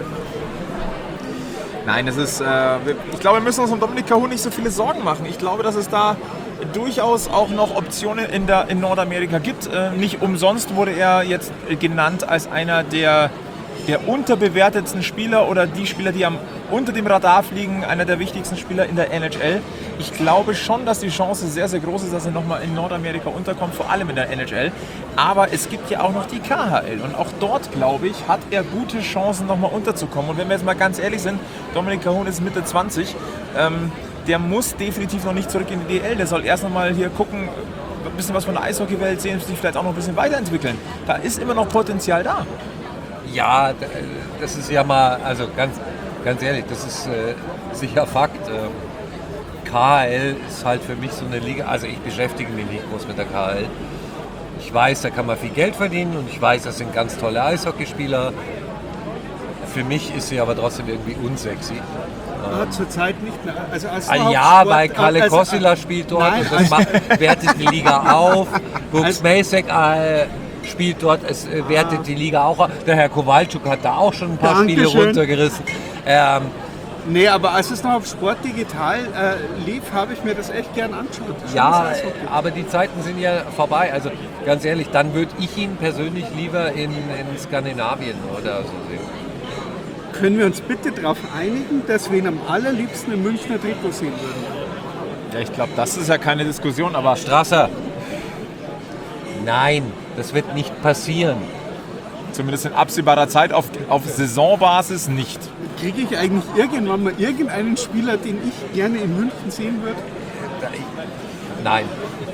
Nein, das ist, äh, wir- ich glaube, wir müssen uns um Dominik Kahun nicht so viele Sorgen machen. Ich glaube, dass es da durchaus auch noch Optionen in, der, in Nordamerika gibt. Äh, nicht umsonst wurde er jetzt äh, genannt als einer der, der unterbewertetsten Spieler oder die Spieler, die am, unter dem Radar fliegen, einer der wichtigsten Spieler in der N H L. Ich glaube schon, dass die Chance sehr, sehr groß ist, dass er nochmal in Nordamerika unterkommt, vor allem in der N H L. Aber es gibt ja auch noch die K H L und auch dort, glaube ich, hat er gute Chancen, nochmal unterzukommen. Und wenn wir jetzt mal ganz ehrlich sind, Dominik Kahun ist Mitte zwanzig, ähm, der muss definitiv noch nicht zurück in die D L. Der soll erst nochmal hier gucken, ein bisschen was von der Eishockeywelt sehen, sich vielleicht auch noch ein bisschen weiterentwickeln. Da ist immer noch Potenzial da. Ja, d- das ist ja mal, also ganz, ganz ehrlich, das ist äh, sicher Fakt. Ähm, K H L ist halt für mich so eine Liga, also ich beschäftige mich nicht groß mit der K H L. Ich weiß, da kann man viel Geld verdienen und ich weiß, das sind ganz tolle Eishockeyspieler. Für mich ist sie aber trotzdem irgendwie unsexy. Ah, zurzeit nicht mehr. Also als Ah, überhaupt ja, Sport- bei Kalle also- Kossila spielt dort Nein, und das also- macht, wertet die Liga auf. Brooks Also- Masek äh, spielt dort, es äh, wertet die Liga auch auf. Der Herr Kowalczuk hat da auch schon ein paar Spiele Dankeschön. runtergerissen. Ähm, Nee, aber als es noch auf Sport Digital äh, lief, habe ich mir das echt gern angeschaut. Schönes ja, Eishockey. aber die Zeiten sind ja vorbei. Also ganz ehrlich, dann würde ich ihn persönlich lieber in, in Skandinavien oder so sehen. Können wir uns bitte darauf einigen, dass wir ihn am allerliebsten im Münchner Trikot sehen würden? Ja, ich glaube, das ist ja keine Diskussion, aber Strasser, nein, das wird nicht passieren. zumindest in absehbarer Zeit auf, auf Saisonbasis nicht. Kriege ich eigentlich irgendwann mal irgendeinen Spieler, den ich gerne in München sehen würde? Nein.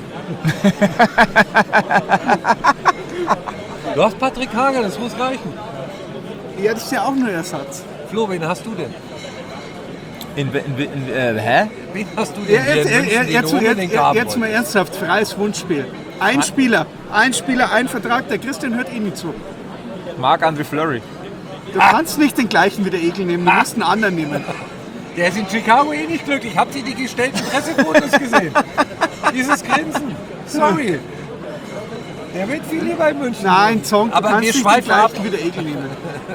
Du hast Patrick Hager, das muss reichen. Ja, das ist ja auch nur Ersatz. Flo, wen hast du denn? In, in, in, äh, hä? Wen hast du denn Ja, hier jetzt, in München, jetzt, den jetzt, du jetzt, unbedingt haben jetzt mal wolltest? ernsthaft, freies Wunschspiel. Ein Spieler, ein Spieler, ein Vertrag, der Christian hört eh nicht zu. Marc-André Fleury. Du kannst nicht den gleichen wie der Egel nehmen, du musst einen anderen nehmen. Der ist in Chicago eh nicht glücklich. Habt ihr die gestellten Pressefotos gesehen? Dieses Grinsen. Sorry. Der wird viel lieber in München. Nein, Zong, du Aber kannst wir nicht den schweifen ab. gleichen wie der Egel nehmen.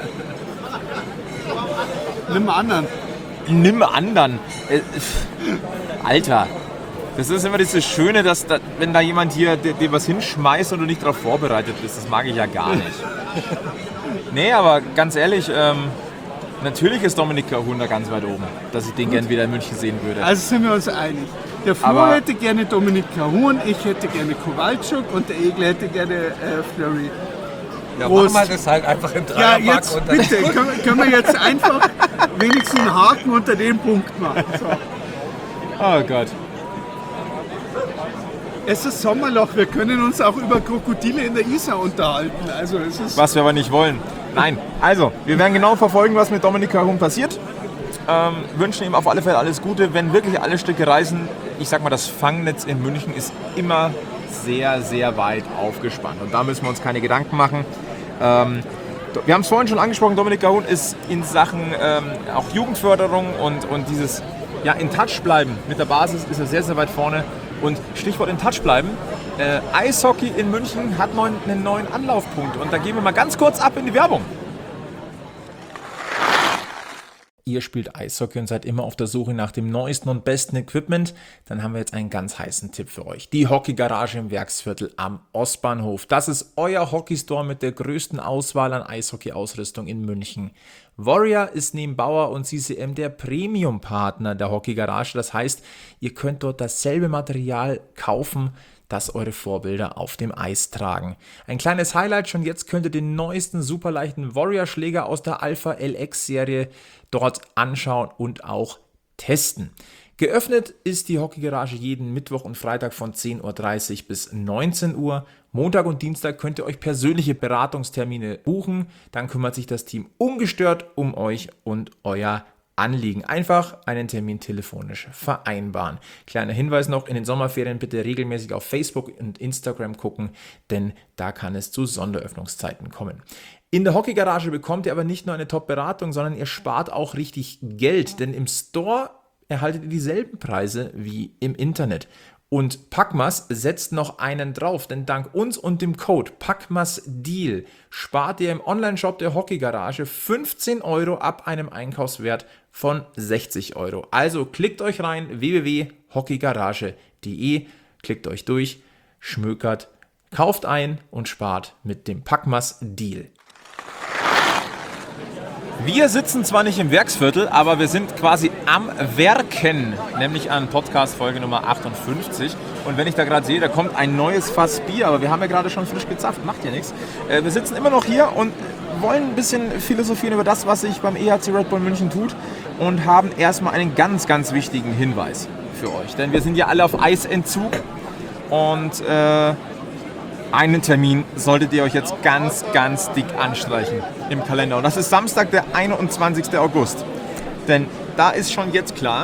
Nimm einen anderen. Nimm anderen. Äh, pff, Alter. Das ist immer dieses Schöne, dass da, wenn da jemand hier dir, dir was hinschmeißt und du nicht darauf vorbereitet bist. Das mag ich ja gar nicht. Nee, aber ganz ehrlich, ähm, natürlich ist Dominik Kahun da ganz weit oben, dass ich den gern wieder in München sehen würde. Also sind wir uns einig. Der Flo Aber- hätte gerne Dominik Kahun, ich hätte gerne Kowalczuk und der Egel hätte gerne äh, Fleury. Ja, Prost. machen wir das halt einfach im Ja, Dreierpack. jetzt und dann bitte, können, wir- können wir jetzt einfach wenigstens einen Haken unter den Punkt machen. So. Oh Gott. Es ist Sommerloch, wir können uns auch über Krokodile in der Isar unterhalten. Also es ist Was wir aber nicht wollen. Nein, also, wir werden genau verfolgen, was mit Dominik Kahun passiert. Ähm, wünschen ihm auf alle Fälle alles Gute. Wenn wirklich alle Stücke reißen, ich sag mal, das Fangnetz in München ist immer sehr, sehr weit aufgespannt. Und da müssen wir uns keine Gedanken machen. Ähm, wir haben es vorhin schon angesprochen, Dominik Kahun ist in Sachen ähm, auch Jugendförderung und, und dieses ja, in Touch bleiben mit der Basis ist er sehr, sehr weit vorne. Und Stichwort in Touch bleiben, äh, Eishockey in München hat neun, einen neuen Anlaufpunkt und da gehen wir mal ganz kurz ab in die Werbung. Ihr spielt Eishockey und seid immer auf der Suche nach dem neuesten und besten Equipment, dann haben wir jetzt einen ganz heißen Tipp für euch. Die Hockeygarage im Werksviertel am Ostbahnhof. Das ist euer Hockeystore mit der größten Auswahl an Eishockey-Ausrüstung in München. Warrior ist neben Bauer und C C M der Premium-Partner der Hockeygarage. Das heißt, ihr könnt dort dasselbe Material kaufen, das eure Vorbilder auf dem Eis tragen. Ein kleines Highlight, schon jetzt könnt ihr den neuesten superleichten Warrior-Schläger aus der Alpha L X-Serie dort anschauen und auch testen. Geöffnet ist die Hockeygarage jeden Mittwoch und Freitag von zehn Uhr dreißig bis neunzehn Uhr. Montag und Dienstag könnt ihr euch persönliche Beratungstermine buchen. Dann kümmert sich das Team ungestört um euch und euer Anliegen. Einfach einen Termin telefonisch vereinbaren. Kleiner Hinweis noch, in den Sommerferien bitte regelmäßig auf Facebook und Instagram gucken, denn da kann es zu Sonderöffnungszeiten kommen. In der Hockeygarage bekommt ihr aber nicht nur eine Top-Beratung, sondern ihr spart auch richtig Geld, denn im Store erhaltet ihr dieselben Preise wie im Internet. Und Packmas setzt noch einen drauf, denn dank uns und dem Code PackmasDeal spart ihr im Onlineshop der Hockeygarage fünfzehn Euro ab einem Einkaufswert von sechzig Euro. Also klickt euch rein, w w w punkt hockeygarage punkt de, klickt euch durch, schmökert, kauft ein und spart mit dem PackmasDeal. Wir sitzen zwar nicht im Werksviertel, aber wir sind quasi am Werken, nämlich an Podcast-Folge Nummer achtundfünfzig. Und wenn ich da gerade sehe, da kommt ein neues Fass Bier, aber wir haben ja gerade schon frisch gezapft, macht ja nichts. Äh, wir sitzen immer noch hier und wollen ein bisschen philosophieren über das, was sich beim E H C Red Bull München tut und haben erstmal einen ganz, ganz wichtigen Hinweis für euch. Denn wir sind ja alle auf Eisentzug und äh, einen Termin solltet ihr euch jetzt ganz, ganz dick anstreichen im Kalender. Und das ist Samstag, der einundzwanzigster August. Denn da ist schon jetzt klar,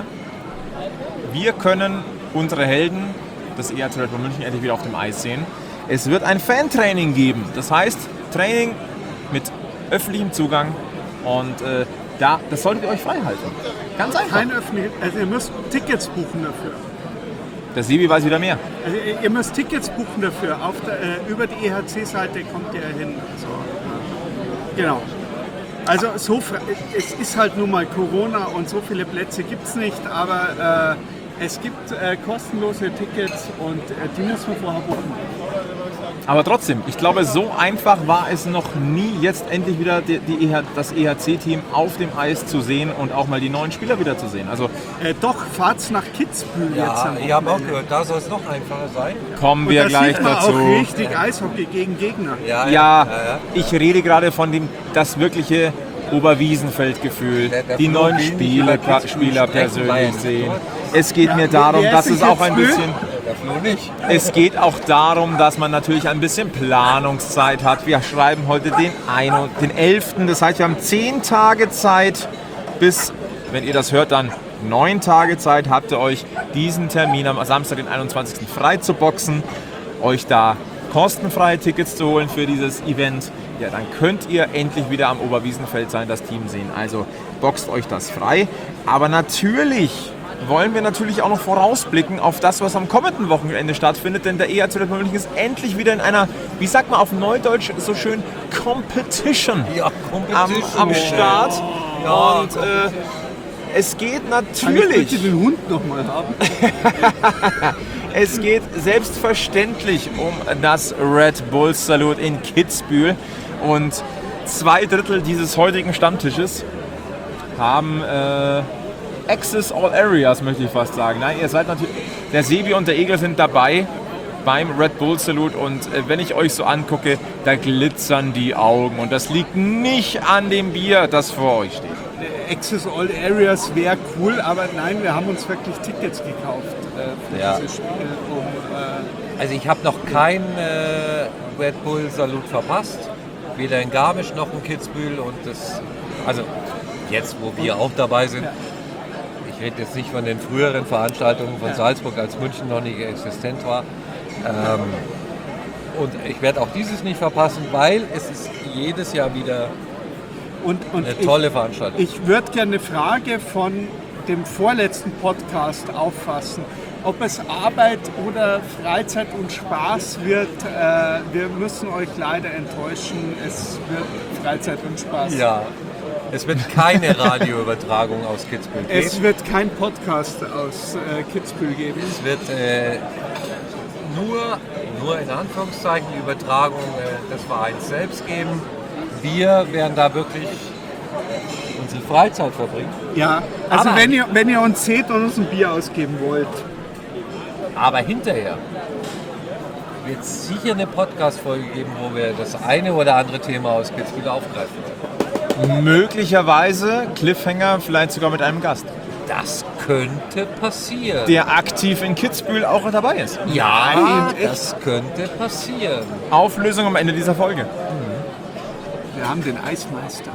wir können unsere Helden des E H C Red Bull München endlich wieder auf dem Eis sehen. Es wird ein Fantraining geben. Das heißt, Training mit öffentlichem Zugang und äh, da, das solltet ihr euch frei halten. Ganz einfach. Kein öffentlich, also ihr müsst Tickets buchen dafür. Der Sebi weiß wieder mehr. Also ihr müsst Tickets buchen dafür. Auf der, äh, über die E H C-Seite kommt ihr hin. Also, äh, genau. Also so, es ist halt nun mal Corona und so viele Plätze gibt es nicht, aber äh, es gibt äh, kostenlose Tickets und äh, die muss man vorher buchen. Aber trotzdem, ich glaube, so einfach war es noch nie, jetzt endlich wieder die, die E H, das E H C-Team auf dem Eis zu sehen und auch mal die neuen Spieler wieder zu sehen. Also äh, doch, fahrt's nach Kitzbühel ja, jetzt. Ich habe auch gehört, da soll es noch einfacher sein. Kommen wir und da gleich sieht man dazu. auch richtig Eishockey gegen Gegner. Ja, Ja, ja, ja, ja. ich rede gerade von dem das wirkliche Oberwiesenfeld-Gefühl. Der- der Die Flo neuen will nicht Spieler, über Kitzbühel Spieler sprechen, persönlich weil- sehen. Es geht Ja, mir wer- darum, wer dass ist es denn auch ein Kitzbühel? bisschen... Der Flo nicht. Es geht auch darum, dass man natürlich ein bisschen Planungszeit hat. Wir schreiben heute den, ein- den elften Das heißt, wir haben zehn Tage Zeit bis, wenn ihr das hört, dann neun Tage Zeit habt ihr euch diesen Termin am Samstag, den einundzwanzigsten frei zu boxen, euch da kostenfreie Tickets zu holen für dieses Event. Ja, dann könnt ihr endlich wieder am Oberwiesenfeld sein, das Team sehen. Also boxt euch das frei. Aber natürlich wollen wir natürlich auch noch vorausblicken auf das, was am kommenden Wochenende stattfindet, denn der E H C Red Bull München ist endlich wieder in einer, wie sagt man auf Neudeutsch so schön, Competition, Ja, am, Competition. am Start. Ja, Und äh, es geht Kann ich natürlich, bitte den Hund nochmal haben? es geht selbstverständlich um das Red Bull Salute in Kitzbühel. Und zwei Drittel dieses heutigen Stammtisches haben äh, Access All Areas, möchte ich fast sagen. Nein, ihr seid natürlich, der Sebi und der Egel sind dabei beim Red Bull Salute und äh, wenn ich euch so angucke, da glitzern die Augen und das liegt nicht an dem Bier, das vor euch steht. Access All Areas wäre cool, aber nein, wir haben uns wirklich Tickets gekauft äh, für Ja. dieses Spiel. Um, äh, Also ich habe noch kein äh, Red Bull Salut verpasst. Weder in Garmisch noch in Kitzbühel. Und das, also jetzt, wo wir auch dabei sind, ich rede jetzt nicht von den früheren Veranstaltungen von Salzburg, als München noch nicht existent war. Ähm, und ich werde auch dieses nicht verpassen, weil es ist jedes Jahr wieder und, und eine ich, tolle Veranstaltung. Ich würde gerne eine Frage von dem vorletzten Podcast auffassen. ob es Arbeit oder Freizeit und Spaß wird, äh, wir müssen euch leider enttäuschen, es wird Freizeit und Spaß. Ja, es wird keine Radioübertragung aus Kitzbühel geben. Es wird kein Podcast aus äh, Kitzbühel geben. Es wird äh, nur, nur in Anführungszeichen die Übertragung äh, des Vereins selbst geben. Wir werden da wirklich unsere Freizeit verbringen. Ja, also Aber- wenn ihr, wenn ihr uns seht und uns ein Bier ausgeben wollt. Aber hinterher wird es sicher eine Podcast-Folge geben, wo wir das eine oder andere Thema aus Kitzbühel aufgreifen werden. Möglicherweise Cliffhanger, vielleicht sogar mit einem Gast, Das könnte passieren. der aktiv in Kitzbühel auch dabei ist. Ja, Nein, echt? das könnte passieren. Auflösung am Ende dieser Folge. Wir haben den Eismeister.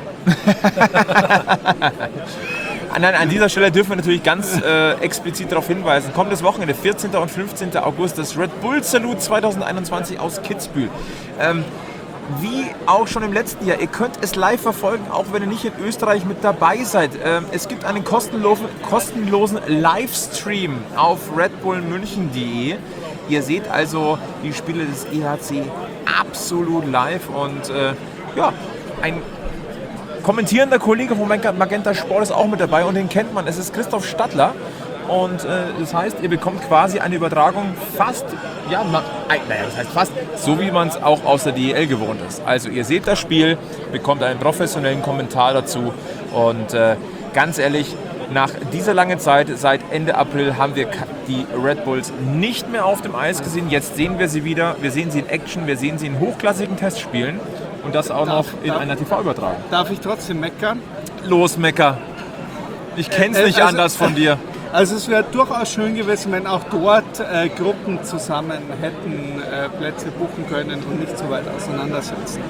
Nein, an dieser Stelle dürfen wir natürlich ganz äh, explizit darauf hinweisen. Kommendes Wochenende, vierzehnten und fünfzehnten August, das Red Bull Salute zwanzig einundzwanzig aus Kitzbühel. Ähm, wie auch schon im letzten Jahr, ihr könnt es live verfolgen, auch wenn ihr nicht in Österreich mit dabei seid. Ähm, es gibt einen kostenlosen, kostenlosen Livestream auf redbullmünchen punkt de. Ihr seht also die Spiele des E H C absolut live und äh, ja, ein kommentierender Kollege von Magenta Sport ist auch mit dabei und den kennt man. Es ist Christoph Stadler und äh, das heißt, ihr bekommt quasi eine Übertragung fast, ja, ma, naja, das heißt fast, so wie man es auch aus der D E L gewohnt ist. Also ihr seht das Spiel, bekommt einen professionellen Kommentar dazu und äh, ganz ehrlich, nach dieser langen Zeit, seit Ende April, haben wir die Red Bulls nicht mehr auf dem Eis gesehen. Jetzt sehen wir sie wieder. Wir sehen sie in Action, wir sehen sie in hochklassigen Testspielen. Und das auch noch in darf- einer T V-Übertragung. Darf ich trotzdem meckern? Los, Mecker. Ich kenn's Äh, nicht also- anders von dir. Also es wäre durchaus schön gewesen, wenn auch dort äh, Gruppen zusammen hätten äh, Plätze buchen können und nicht so weit auseinandersetzen.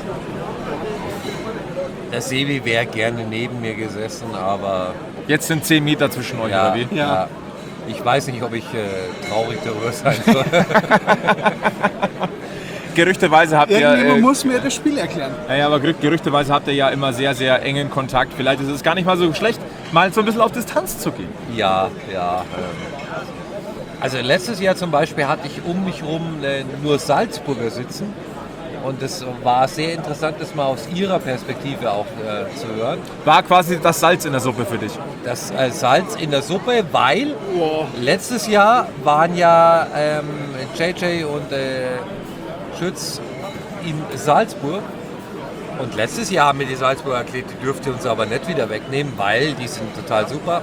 Der Sebi wäre gerne neben mir gesessen, aber Jetzt sind zehn Meter zwischen euch, ja, oder wie? Ja. ja. Ich weiß nicht, ob ich äh, traurig darüber sein soll. Gerüchteweise habt ihr... Irgendjemand Äh, muss mir das Spiel erklären. naja, aber gerü- gerüchteweise habt ihr ja immer sehr, sehr engen Kontakt. Vielleicht ist es gar nicht mal so schlecht, mal so ein bisschen auf Distanz zu gehen. Ja, ja. Ähm. Also letztes Jahr zum Beispiel hatte ich um mich herum äh, nur Salzburger sitzen. Und es war sehr interessant, das mal aus ihrer Perspektive auch äh, zu hören. War quasi das Salz in der Suppe für dich. Das äh, Salz in der Suppe, weil letztes Jahr waren ja ähm, J J und äh, Schütz in Salzburg. Und letztes Jahr haben mir die Salzburger erklärt, die dürft ihr uns aber nicht wieder wegnehmen, weil die sind total super.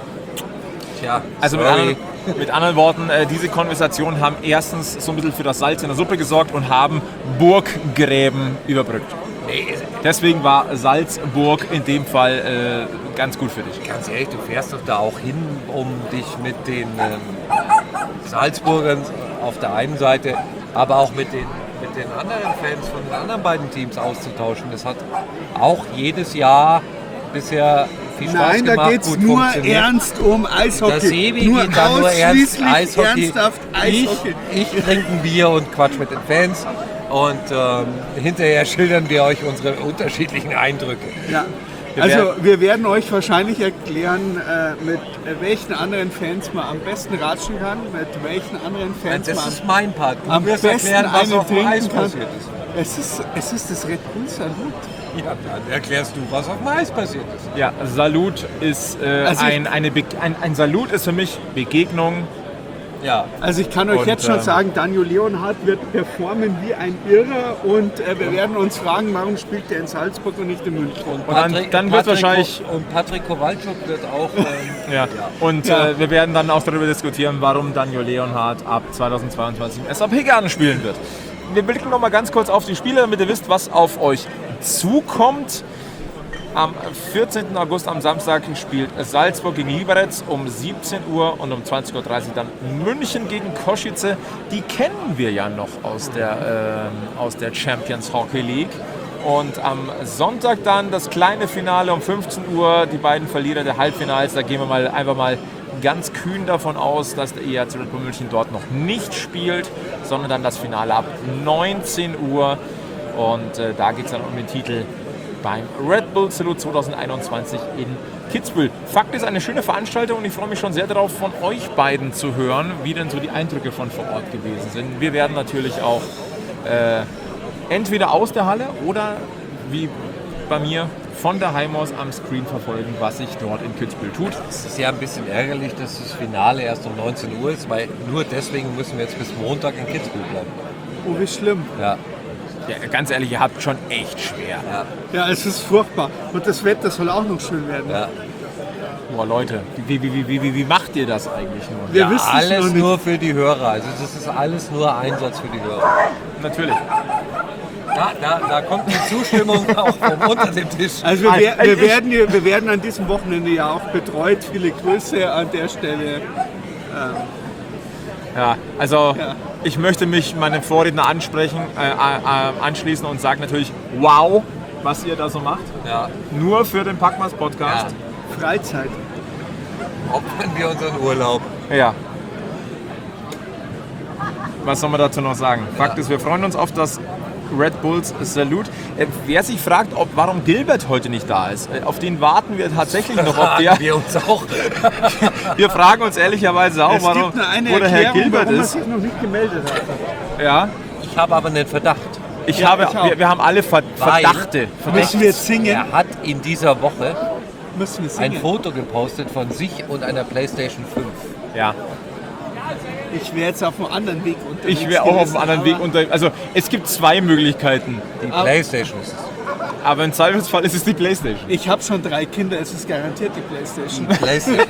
Tja, Also mit sorry. anderen, mit anderen Worten, äh, diese Konversationen haben erstens so ein bisschen für das Salz in der Suppe gesorgt und haben Burggräben überbrückt. Nee, Deswegen war Salzburg in dem Fall äh, ganz gut für dich. ganz ehrlich, du fährst doch da auch hin, um dich mit den ähm, Salzburgern auf der einen Seite, aber auch mit den, mit den anderen Fans von den anderen beiden Teams auszutauschen. Das hat auch jedes Jahr bisher viel Spaß Nein, gemacht. da geht es gut nur funktioniert. ernst um Eishockey. Der Sebi nur geht da nur ernst ausschließlich Eishockey. ernsthaft Eishockey. Ich, ich trinke ein Bier und quatsch mit den Fans. Und ähm, hinterher schildern wir euch unsere unterschiedlichen Eindrücke. Ja. Wir Also werden- wir werden euch wahrscheinlich erklären, äh, mit welchen anderen Fans man am besten ratschen kann, mit welchen anderen Fans Das man ist mein Part. Du am wirst besten erklären, was einen auf dem Eis trinken kann. passiert ist. Es ist, es ist das Red Bull Salut. Ja, dann erklärst du, was auf dem Eis passiert ist. Ja, Salut ist äh, Also ich- ein, eine Be ein, ein Salut ist für mich Begegnung. Ja, Also ich kann euch Und, jetzt schon ähm, sagen, Daniel Leonhardt wird performen wie ein Irrer und äh, wir werden uns fragen, warum spielt er in Salzburg und nicht in München. Und dann, dann wird wahrscheinlich... Ko- Und Patrick Kowalczuk wird auch... Ähm, Ja. Und Ja. Äh, wir werden dann auch darüber diskutieren, warum Daniel Leonhardt ab zweitausendzweiundzwanzig im S A P-Garten spielen wird. Wir blicken noch mal ganz kurz auf die Spiele, damit ihr wisst, was auf euch zukommt. Am vierzehnten August am Samstag spielt Salzburg gegen Liberec um siebzehn Uhr und um zwanzig Uhr dreißig dann München gegen Košice. Die kennen wir ja noch aus der, ähm, aus der Champions Hockey League. Und am Sonntag dann das kleine Finale um fünfzehn Uhr, die beiden Verlierer der Halbfinals. Da gehen wir mal einfach mal ganz kühn davon aus, dass der E H C Red Bull München dort noch nicht spielt, sondern dann das Finale ab neunzehn Uhr. Und äh, da geht es dann um den Titel beim Red Bull Salute zwanzig einundzwanzig in Kitzbühel. Fakt ist, eine schöne Veranstaltung und ich freue mich schon sehr darauf, von euch beiden zu hören, wie denn so die Eindrücke von vor Ort gewesen sind. Wir werden natürlich auch äh, entweder aus der Halle oder wie bei mir von daheim aus am Screen verfolgen, was sich dort in Kitzbühel tut. Es ist ja ein bisschen ärgerlich, dass das Finale erst um neunzehn Uhr ist, weil nur deswegen müssen wir jetzt bis Montag in Kitzbühel bleiben. Oh, wie schlimm. Ja. Ja, ganz ehrlich, ihr habt schon echt schwer. Ja. Ja, es ist furchtbar. Und das Wetter soll auch noch schön werden. Ja. Boah, Leute, wie, wie, wie, wie, wie, wie macht ihr das eigentlich nur? Wir Ja, wissen es alles noch nicht. nur für die Hörer. Also das ist alles nur Einsatz für die Hörer. Natürlich. Da, da, da kommt die Zustimmung auch von unter dem Tisch. Also wir, Also, wer- wir, ich- werden, hier- wir werden an diesem Wochenende ja auch betreut. Viele Grüße an der Stelle. Ja, also Ja. ich möchte mich meinem Vorredner ansprechen, äh, äh, anschließen und sage natürlich, wow, was ihr da so macht. Ja. Nur für den Packmas Podcast. Freizeit. Opfern wir unseren Urlaub. Ja. Was soll man dazu noch sagen? Fakt ist, wir freuen uns auf das Red Bulls Salute. Äh, wer sich fragt, ob, warum Gilbert heute nicht da ist, äh, auf den warten wir tatsächlich noch. Ob Fragen der, wir uns auch. wir fragen uns ehrlicherweise auch, Es warum, gibt nur eine wo der Herr Erklärung, Gilbert warum er ist. sich noch nicht gemeldet hat. Ja, Ich habe aber einen Verdacht. ich Ja, habe, ich auch. wir, wir haben alle Ver Weil- Verdachte. Müssen wir jetzt singen? Er hat in dieser Woche Müssen wir ein singen? Foto gepostet von sich und einer PlayStation fünf. Ja. Ich wäre jetzt auf einem anderen Weg unterwegs. Ich wäre auch auf gewesen, einem anderen Weg aber- unter. Also es gibt zwei Möglichkeiten, Die PlayStation ist es. aber im Zweifelsfall ist es die PlayStation. Ich habe schon drei Kinder, es ist garantiert die Playstation. PlayStation.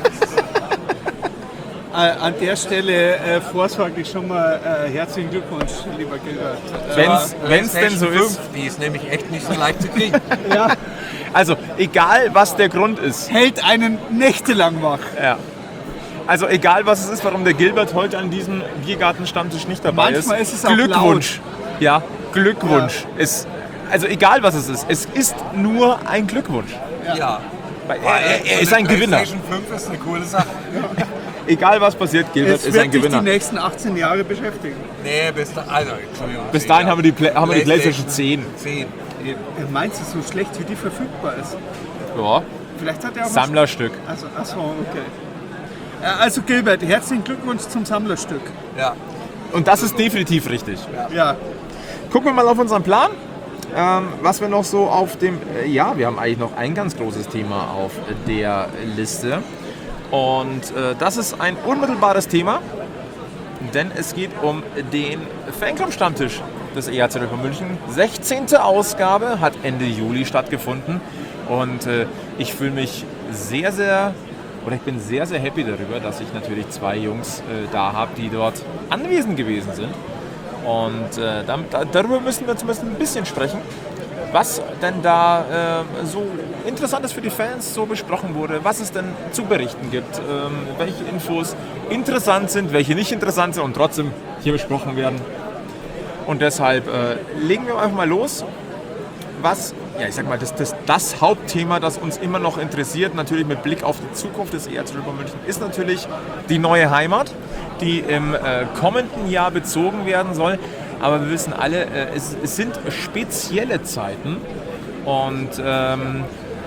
Äh, an der Stelle äh, vorsorglich schon mal äh, herzlichen Glückwunsch, lieber Gilbert. Äh, Wenn's, wenn's denn so PlayStation ist. fünf, Die ist nämlich echt nicht so leicht zu kriegen. ja, Also egal was der Grund ist. hält einen nächtelang wach. Ja. Also egal was es ist, warum der Gilbert heute an diesem Biergarten-Stammtisch nicht dabei Manchmal ist. ist es auch Glückwunsch. Ja, Glückwunsch. Ist, also egal was es ist, es ist nur ein Glückwunsch. Ja. Weil Er, er, er ist ein Gewinner. PlayStation fünf ist eine coole Sache. Egal was passiert, Gilbert Es ist wird ein dich Gewinner. die nächsten achtzehn Jahre beschäftigen. Nee, bis da, also, Entschuldigung. Bis dahin haben wir die, Play, haben wir die PlayStation zehn. zehn. Eben. Äh, Meinst du, so schlecht wie die verfügbar ist? Ja, Vielleicht hat er auch was- Sammlerstück. Also, achso, okay. Äh, Also Gilbert, herzlichen Glückwunsch zum Sammlerstück. Ja. Und das ist definitiv richtig. Ja, Gucken wir mal auf unseren Plan. Ähm, was wir noch so auf dem... Äh, ja, wir haben eigentlich noch ein ganz großes Thema auf der Liste. Und äh, das ist ein unmittelbares Thema, denn es geht um den Fanclub-Stammtisch des E H C Red Bull München. sechzehnte Ausgabe hat Ende Juli stattgefunden. Und äh, ich fühle mich sehr, sehr... Oder ich bin sehr, sehr happy darüber, dass ich natürlich zwei Jungs äh, da habe, die dort anwesend gewesen sind. Und äh, da, da, darüber müssen wir zumindest ein bisschen sprechen, was denn da äh, so Interessantes für die Fans so besprochen wurde, was es denn zu berichten gibt, ähm, welche Infos interessant sind, welche nicht interessant sind und trotzdem hier besprochen werden. Und deshalb äh, legen wir einfach mal los. Was, ja, ich sag mal, das, das, das Hauptthema, das uns immer noch interessiert, natürlich mit Blick auf die Zukunft des E H C Red Bull München, ist natürlich die neue Heimat, die im äh, kommenden Jahr bezogen werden soll. Aber wir wissen alle, äh, es, es sind spezielle Zeiten und ähm,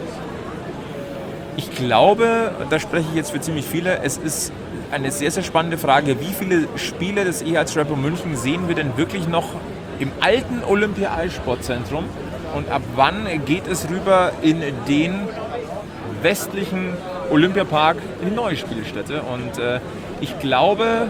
ich glaube, da spreche ich jetzt für ziemlich viele, es ist eine sehr, sehr spannende Frage, wie viele Spiele des E H C Red Bull München sehen wir denn wirklich noch im alten Olympia-Eissportzentrum und ab wann geht es rüber in den westlichen Olympiapark, in die neue Spielstätte? Und äh, ich glaube,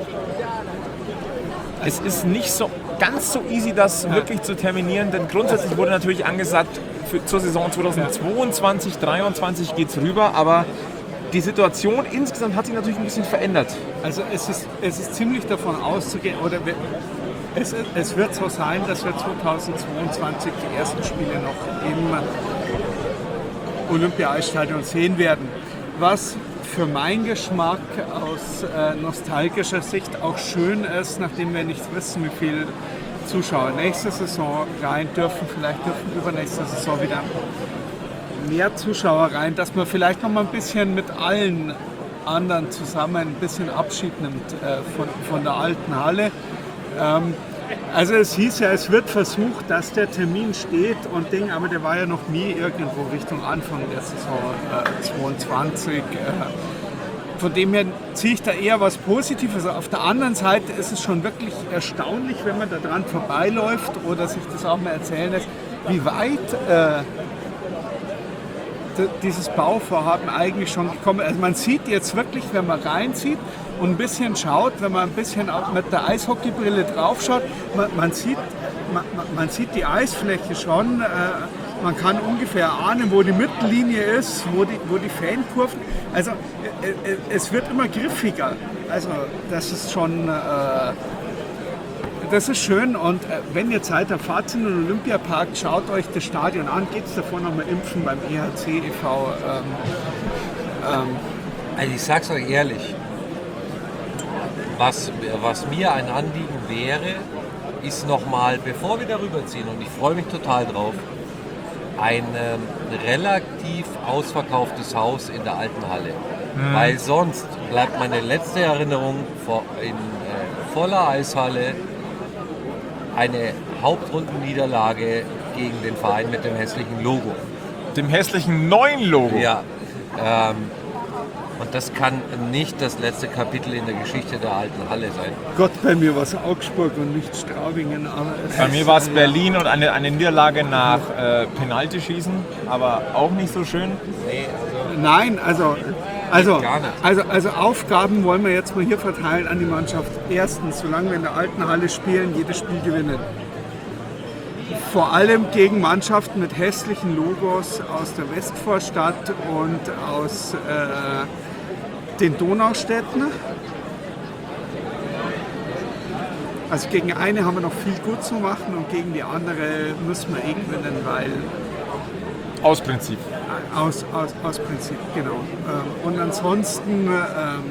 es ist nicht so ganz so easy, das wirklich zu terminieren, denn grundsätzlich wurde natürlich angesagt, für, zur Saison zweitausendzweiundzwanzig dreiundzwanzig geht es rüber, aber die Situation insgesamt hat sich natürlich ein bisschen verändert. also es ist, es ist ziemlich davon auszugehen, oder wir- es, es wird so sein, dass wir zweitausendzweiundzwanzig die ersten Spiele noch im Olympia-Eisstadion sehen werden. Was für meinen Geschmack aus äh, nostalgischer Sicht auch schön ist, nachdem wir nicht wissen, wie viele Zuschauer nächste Saison rein dürfen, vielleicht dürfen übernächste Saison wieder mehr Zuschauer rein, dass man vielleicht noch mal ein bisschen mit allen anderen zusammen ein bisschen Abschied nimmt äh, von, von der alten Halle. Ähm, Also es hieß ja, es wird versucht, dass der Termin steht und Ding, aber der war ja noch nie irgendwo Richtung Anfang der Saison äh, zweiundzwanzig. Äh, von dem her ziehe ich da eher was Positives. Auf der anderen Seite ist es schon wirklich erstaunlich, wenn man da dran vorbeiläuft oder sich das auch mal erzählen lässt, wie weit äh, d- dieses Bauvorhaben eigentlich schon gekommen ist. Also man sieht jetzt wirklich, wenn man reinzieht, und ein bisschen schaut, wenn man ein bisschen auch mit der Eishockeybrille drauf schaut, man, man, sieht, man, man sieht die Eisfläche schon, äh, man kann ungefähr ahnen, wo die Mittellinie ist, wo die, wo die Fankurven, also äh, äh, es wird immer griffiger, also das ist schon, äh, das ist schön und äh, wenn ihr Zeit habt, fahrt in den Olympiapark, schaut euch das Stadion an, geht es davor nochmal impfen beim E H C e V. Ähm, ähm, Also ich sag's euch ehrlich, Was, was mir ein Anliegen wäre, ist nochmal, bevor wir darüber ziehen, und ich freue mich total drauf, ein ähm, relativ ausverkauftes Haus in der alten Halle. Mhm. Weil sonst bleibt meine letzte Erinnerung vor, in äh, voller Eishalle eine Hauptrundenniederlage gegen den Verein mit dem hässlichen Logo. Dem hässlichen neuen Logo? Ja. Ähm, Und das kann nicht das letzte Kapitel in der Geschichte der alten Halle sein. Gott, bei mir war es Augsburg und nicht Straubingen. Aber es bei mir war es Berlin und eine, eine Niederlage nach äh, Penaltyschießen, aber auch nicht so schön. Nee, also Nein, also, also, gar nicht. also, also Aufgaben wollen wir jetzt mal hier verteilen an die Mannschaft. Erstens, solange wir in der alten Halle spielen, jedes Spiel gewinnen. Vor allem gegen Mannschaften mit hässlichen Logos aus der Westvorstadt und aus äh, den Donaustädten. Also gegen eine haben wir noch viel gut zu machen und gegen die andere müssen wir eh gewinnen, weil Aus Prinzip. aus, aus, aus Prinzip, genau. Ähm, und ansonsten ähm,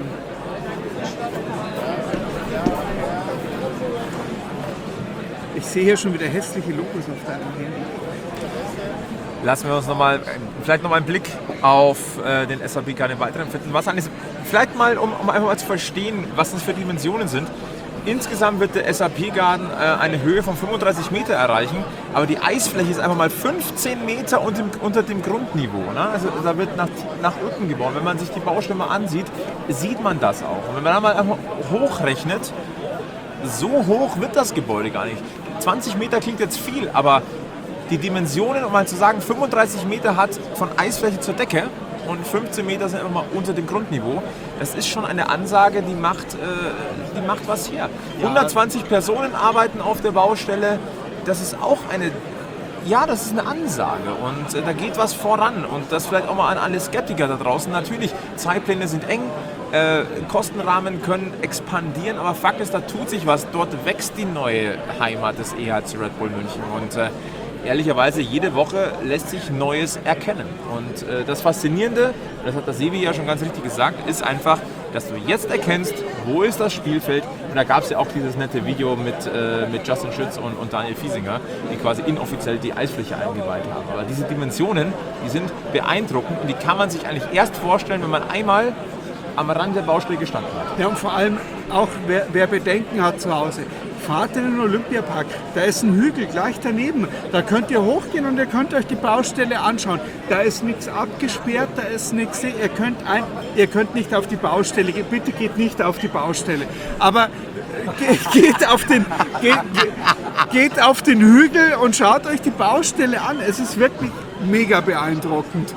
ich sehe hier schon wieder hässliche Logos auf deinem Handy. Lassen wir uns noch mal, vielleicht noch mal einen Blick auf äh, den S A P-Garten weiteren finden. Was eigentlich, vielleicht mal, um, um einfach mal zu verstehen, was das für Dimensionen sind. Insgesamt wird der S A P-Garten äh, eine Höhe von fünfunddreißig Meter erreichen, aber die Eisfläche ist einfach mal fünfzehn Meter unter dem, unter dem Grundniveau. Ne? Also da wird nach, nach unten gebaut. Wenn man sich die Baustelle mal ansieht, sieht man das auch. Und wenn man da mal einfach hochrechnet, so hoch wird das Gebäude gar nicht. zwanzig Meter klingt jetzt viel, aber die Dimensionen, um mal zu sagen, fünfunddreißig Meter hat von Eisfläche zur Decke und fünfzehn Meter sind immer mal unter dem Grundniveau. Das ist schon eine Ansage, die macht, äh, die macht was her. hundertzwanzig Personen arbeiten auf der Baustelle. Das ist auch eine, ja, das ist eine Ansage und äh, da geht was voran. Und das vielleicht auch mal an alle Skeptiker da draußen. Natürlich, Zeitpläne sind eng. Äh, Kostenrahmen können expandieren, aber Fakt ist, da tut sich was. Dort wächst die neue Heimat des E H C Red Bull München und äh, ehrlicherweise jede Woche lässt sich Neues erkennen. Und äh, das Faszinierende, das hat der Sevi ja schon ganz richtig gesagt, ist einfach, dass du jetzt erkennst, wo ist das Spielfeld. Und da gab es ja auch dieses nette Video mit, äh, mit Justin Schütz und, und Daniel Fiesinger, die quasi inoffiziell die Eisfläche eingeweiht haben. Aber diese Dimensionen, die sind beeindruckend und die kann man sich eigentlich erst vorstellen, wenn man einmal am Rand der Baustelle gestanden hat. Ja, und vor allem auch, wer, wer Bedenken hat zu Hause, fahrt in den Olympiapark. Da ist ein Hügel gleich daneben. Da könnt ihr hochgehen und ihr könnt euch die Baustelle anschauen. Da ist nichts abgesperrt, da ist nichts. Ihr könnt, ein, ihr könnt nicht auf die Baustelle gehen. Bitte geht nicht auf die Baustelle. Aber ge, geht, auf den, geht, geht auf den Hügel und schaut euch die Baustelle an. Es ist wirklich mega beeindruckend.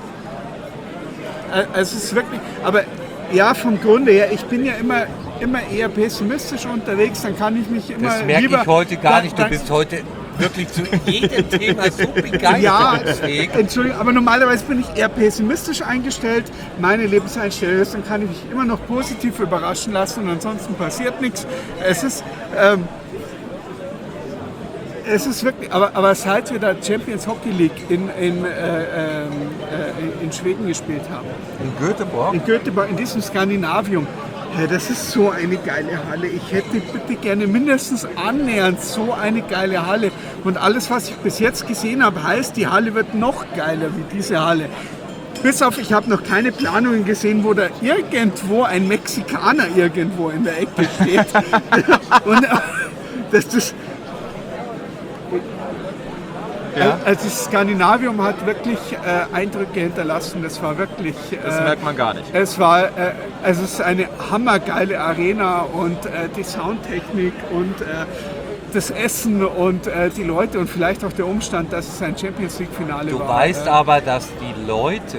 Es ist wirklich, aber ja, vom Grunde her, ich bin ja immer, immer eher pessimistisch unterwegs, dann kann ich mich immer Das merke lieber, ich heute gar dann, nicht, du dann, bist heute wirklich zu jedem Thema so ja, begeisterungsfähig. Entschuldigung, aber normalerweise bin ich eher pessimistisch eingestellt. Meine Lebenseinstellung ist, dann kann ich mich immer noch positiv überraschen lassen und ansonsten passiert nichts. Es ist, ähm, es ist wirklich, aber, aber seit wir da Champions Hockey League in, in, äh, äh, in Schweden gespielt haben, In Göteborg? in Göteborg, in diesem Skandinavium, ja, das ist so eine geile Halle. Ich hätte bitte gerne mindestens annähernd so eine geile Halle. Und alles, was ich bis jetzt gesehen habe, heißt, die Halle wird noch geiler wie diese Halle. Bis auf, ich habe noch keine Planungen gesehen, wo da irgendwo ein Mexikaner irgendwo in der Ecke steht. Und das, das, Ja. Also das Skandinavium hat wirklich äh, Eindrücke hinterlassen. Das war wirklich. Äh, Das merkt man gar nicht. Es war, äh, also es ist eine hammergeile Arena und äh, die Soundtechnik und äh, das Essen und äh, die Leute und vielleicht auch der Umstand, dass es ein Champions League Finale Du war. weißt äh, aber, dass die Leute,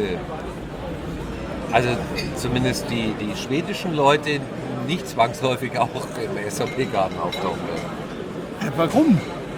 also zumindest die, die schwedischen Leute, nicht zwangsläufig auch im S A P-Garten auftauchen werden. äh, warum?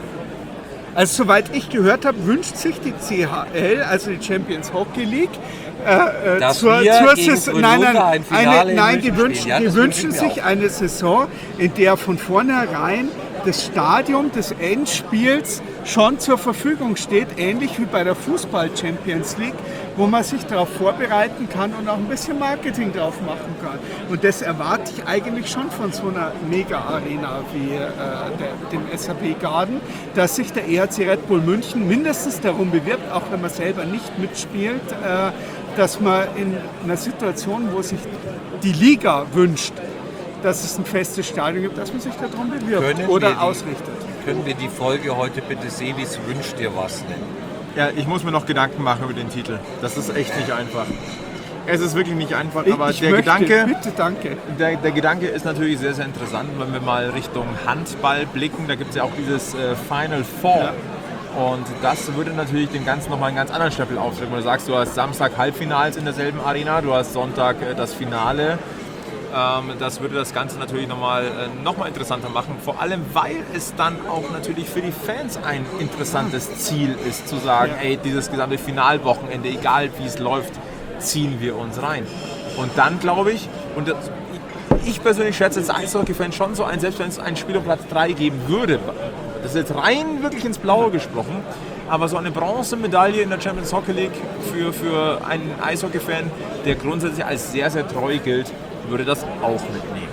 Also soweit ich gehört habe, wünscht sich die C H L, also die Champions Hockey League, äh, äh, Dass zur, wir zur gegen Saison, nein, nein, Grünwalder ein Finale eine, in nein, die München wünschen, spielen. Ja, die das wünschen wünsche ich mir sich auch. eine Saison, in der von vornherein das Stadion des Endspiels schon zur Verfügung steht, ähnlich wie bei der Fußball-Champions League, wo man sich darauf vorbereiten kann und auch ein bisschen Marketing drauf machen kann. Und das erwarte ich eigentlich schon von so einer Mega-Arena wie äh, der, dem S A P-Garden, dass sich der E H C Red Bull München mindestens darum bewirbt, auch wenn man selber nicht mitspielt, äh, dass man in einer Situation, wo sich die Liga wünscht, dass es ein festes Stadion gibt, dass man sich darum bewirbt Können oder wir die- ausrichtet. Können wir die Folge heute bitte Sevis wünscht dir was nennen? Ja, ich muss mir noch Gedanken machen über den Titel. Das ist echt nicht einfach. Es ist wirklich nicht einfach, aber ich der möchte, Gedanke, bitte, danke. der, der Gedanke ist natürlich sehr, sehr interessant, wenn wir mal Richtung Handball blicken. Da gibt es ja auch dieses äh, Final Four. Und das würde natürlich dem Ganzen nochmal einen ganz anderen Stempel aufdrücken. Wo du sagst, du hast Samstag Halbfinals in derselben Arena, du hast Sonntag äh, das Finale. Ähm, das würde das Ganze natürlich nochmal äh, noch mal interessanter machen. Vor allem, weil es dann auch natürlich für die Fans ein interessantes Ziel ist, zu sagen, Ja. ey, dieses gesamte Finalwochenende, egal wie es läuft, ziehen wir uns rein. Und dann glaube ich, und das, ich persönlich schätze als Eishockey-Fan schon so ein, selbst wenn es ein Spiel um Platz drei geben würde, das ist jetzt rein wirklich ins Blaue gesprochen, aber so eine Bronzemedaille in der Champions Hockey League für, für einen Eishockey-Fan, der grundsätzlich als sehr, sehr treu gilt, würde das auch mitnehmen.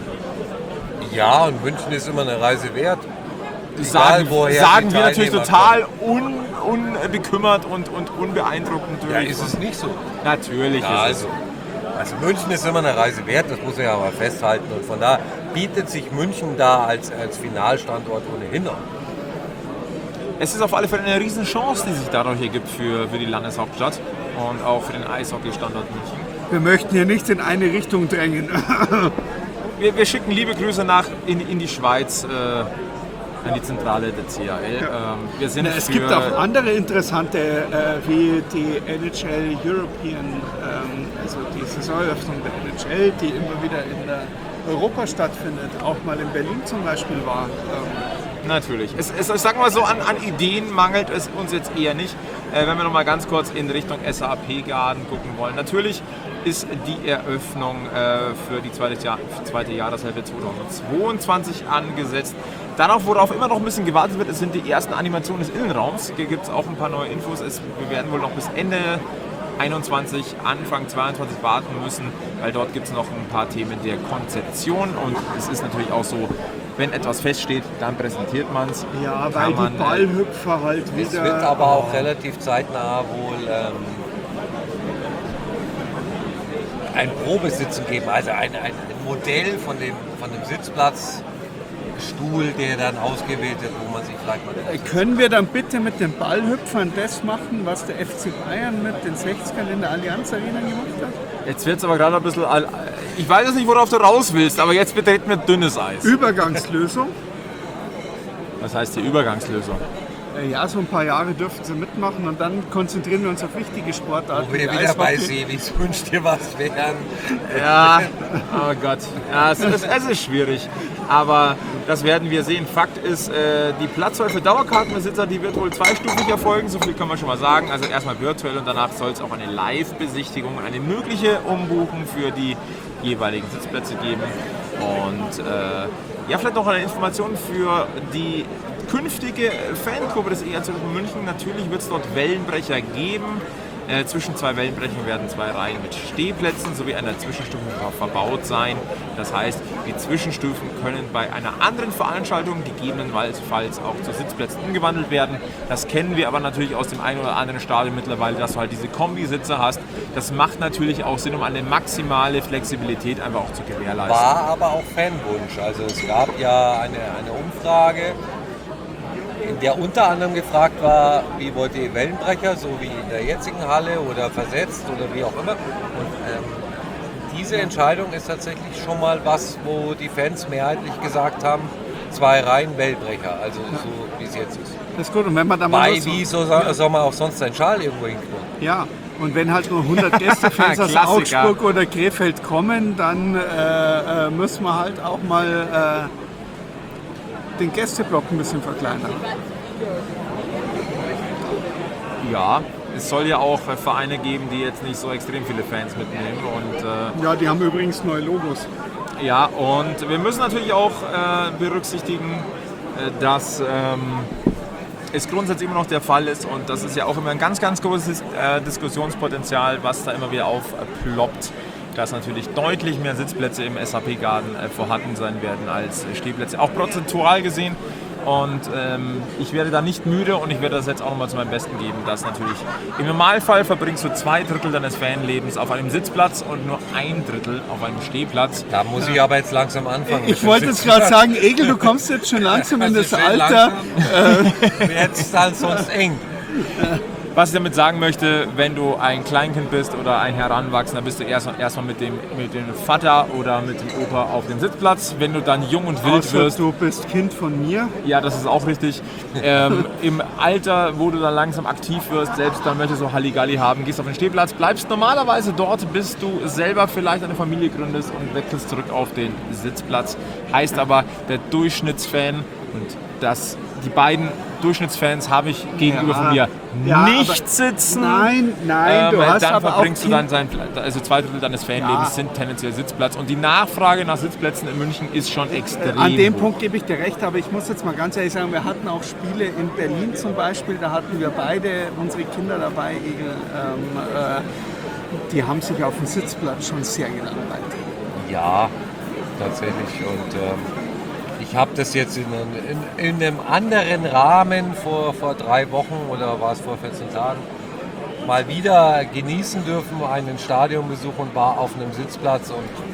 Ja, und München ist immer eine Reise wert. Sagen, woher sagen die wir natürlich Teilnehmer total un, unbekümmert und, und unbeeindruckend Ja, durch. ist es nicht so. Natürlich Ja, ist es. also, also München ist immer eine Reise wert, das muss ich aber festhalten. Und von da bietet sich München da als, als Finalstandort ohnehin an. Es ist auf alle Fälle eine Riesenchance, die sich dadurch ergibt für, für die Landeshauptstadt und auch für den Eishockey-Standort München. Wir möchten hier nicht in eine Richtung drängen. Wir, wir schicken liebe Grüße nach in, in die Schweiz, äh, an die Zentrale der C H L. Ähm, wir sind Es für, gibt auch andere interessante, äh, wie die N H L European, ähm, also die Saisoneröffnung der N H L, die immer wieder in der Europa stattfindet, auch mal in Berlin zum Beispiel war. Ähm, Natürlich. Es, es, ich sag mal so, an, an Ideen mangelt es uns jetzt eher nicht. Äh, wenn wir noch mal ganz kurz in Richtung S A P-Garden gucken wollen. Natürlich ist die Eröffnung äh, für die zweite, Jahr, zweite Jahreshälfte zweitausendzweiundzwanzig angesetzt. Darauf, worauf immer noch ein bisschen gewartet wird, es sind die ersten Animationen des Innenraums. Hier gibt es auch ein paar neue Infos. Es, wir werden wohl noch bis Ende einundzwanzig, Anfang zweiundzwanzig warten müssen, weil dort gibt es noch ein paar Themen der Konzeption. Und es ist natürlich auch so, wenn etwas feststeht, dann präsentiert man es. ja, weil die Ballhüpfer halt wieder... Es wird aber auch relativ zeitnah wohl ähm, ein Probesitzen geben, also ein, ein Modell von dem, von dem Sitzplatz, Stuhl, der dann ausgewählt wird, wo man sich vielleicht mal... Äh, Können wir dann bitte mit den Ballhüpfern das machen, was der F C Bayern mit den sechzigern in der Allianz Arena gemacht hat? Jetzt wird es aber gerade ein bisschen... all- Ich weiß jetzt nicht, worauf du raus willst, aber jetzt betreten wir dünnes Eis. Übergangslösung. Was heißt die Übergangslösung? Äh, Ja, so ein paar Jahre dürfen sie mitmachen und dann konzentrieren wir uns auf wichtige Sportarten. Wo wir wie wieder bei Eishockey. Sevis wünscht dir was werden. Ja, oh Gott. Ja, es, ist, es ist schwierig. Aber das werden wir sehen. Fakt ist, äh, die Platzwahl für Dauerkartenbesitzer, die wird wohl zweistufig erfolgen. So viel kann man schon mal sagen. Also erstmal virtuell und danach soll es auch eine Live-Besichtigung, eine mögliche Umbuchung für die jeweiligen Sitzplätze geben. Und äh, ja, vielleicht noch eine Information für die künftige Fangruppe des E H C München. Natürlich wird es dort Wellenbrecher geben. Äh, zwischen zwei Wellenbrechern werden zwei Reihen mit Stehplätzen sowie einer Zwischenstufe verbaut sein. Das heißt, die Zwischenstufen können bei einer anderen Veranstaltung gegebenenfalls auch zu Sitzplätzen umgewandelt werden. Das kennen wir aber natürlich aus dem einen oder anderen Stadion mittlerweile, dass du halt diese Kombisitze hast. Das macht natürlich auch Sinn, um eine maximale Flexibilität einfach auch zu gewährleisten. War aber auch Fanwunsch. Also es gab ja eine, eine Umfrage in der unter anderem gefragt war, wie wollt ihr Wellenbrecher, so wie in der jetzigen Halle oder versetzt oder wie auch immer. Und ähm, diese Entscheidung ist tatsächlich schon mal was, wo die Fans mehrheitlich gesagt haben, zwei Reihen Wellenbrecher, also so wie es jetzt ist. Das ist gut. Und wenn man da mal Weil, so, wie so, soll, soll man auch sonst seinen Schal irgendwo hinknurren? ja, und wenn halt nur hundert Gästefans aus Klassiker. Augsburg oder Krefeld kommen, dann äh, äh, müssen wir halt auch mal äh, den Gästeblock ein bisschen verkleinern. Ja, es soll ja auch äh, Vereine geben, die jetzt nicht so extrem viele Fans mitnehmen. Und äh, Ja, die haben übrigens neue Logos. ja, und wir müssen natürlich auch äh, berücksichtigen, äh, dass ähm, es grundsätzlich immer noch der Fall ist und das ist ja auch immer ein ganz, ganz großes äh, Diskussionspotenzial, was da immer wieder aufploppt, dass natürlich deutlich mehr Sitzplätze im S A P-Garten äh, vorhanden sein werden als Stehplätze, auch prozentual gesehen. Und ähm, ich werde da nicht müde und ich werde das jetzt auch nochmal zu meinem Besten geben, dass natürlich im Normalfall verbringst du zwei Drittel deines Fanlebens auf einem Sitzplatz und nur ein Drittel auf einem Stehplatz. Da muss ich aber jetzt langsam anfangen. Ich wollte jetzt gerade sagen, Egel, du kommst jetzt schon langsam in das Alter. Wird es dann sonst eng. Was ich damit sagen möchte, wenn du ein Kleinkind bist oder ein Heranwachsender, bist du erst- erstmal mit dem, mit dem Vater oder mit dem Opa auf dem Sitzplatz. Wenn du dann jung und wild Außer wirst, du bist Kind von mir. ja, das ist auch richtig. Ähm, Im Alter, wo du dann langsam aktiv wirst, selbst dann möchtest du Halligalli haben, gehst auf den Stehplatz, bleibst normalerweise dort, bis du selber vielleicht eine Familie gründest und wechselst zurück auf den Sitzplatz. Heißt aber, der Durchschnittsfan und das, die beiden Durchschnittsfans habe ich gegenüber Ja. von mir Ja, nicht aber- sitzen. Nein, nein, du Ähm, hast dann aber auch verbringst du dann Kind- sein, also zwei Drittel deines Fanlebens Ja. sind tendenziell Sitzplatz und die Nachfrage nach Sitzplätzen in München ist schon extrem An dem hoch. Punkt gebe ich dir recht, aber ich muss jetzt mal ganz ehrlich sagen, wir hatten auch Spiele in Berlin zum Beispiel, da hatten wir beide unsere Kinder dabei, Egel, ähm, äh, die haben sich auf dem Sitzplatz schon sehr gelangweilt. Ja, tatsächlich. Und ähm, ich habe das jetzt in, in, in einem anderen Rahmen vor, vor drei Wochen oder war es vor vierzehn Tagen mal wieder genießen dürfen, einen Stadionbesuch und war auf einem Sitzplatz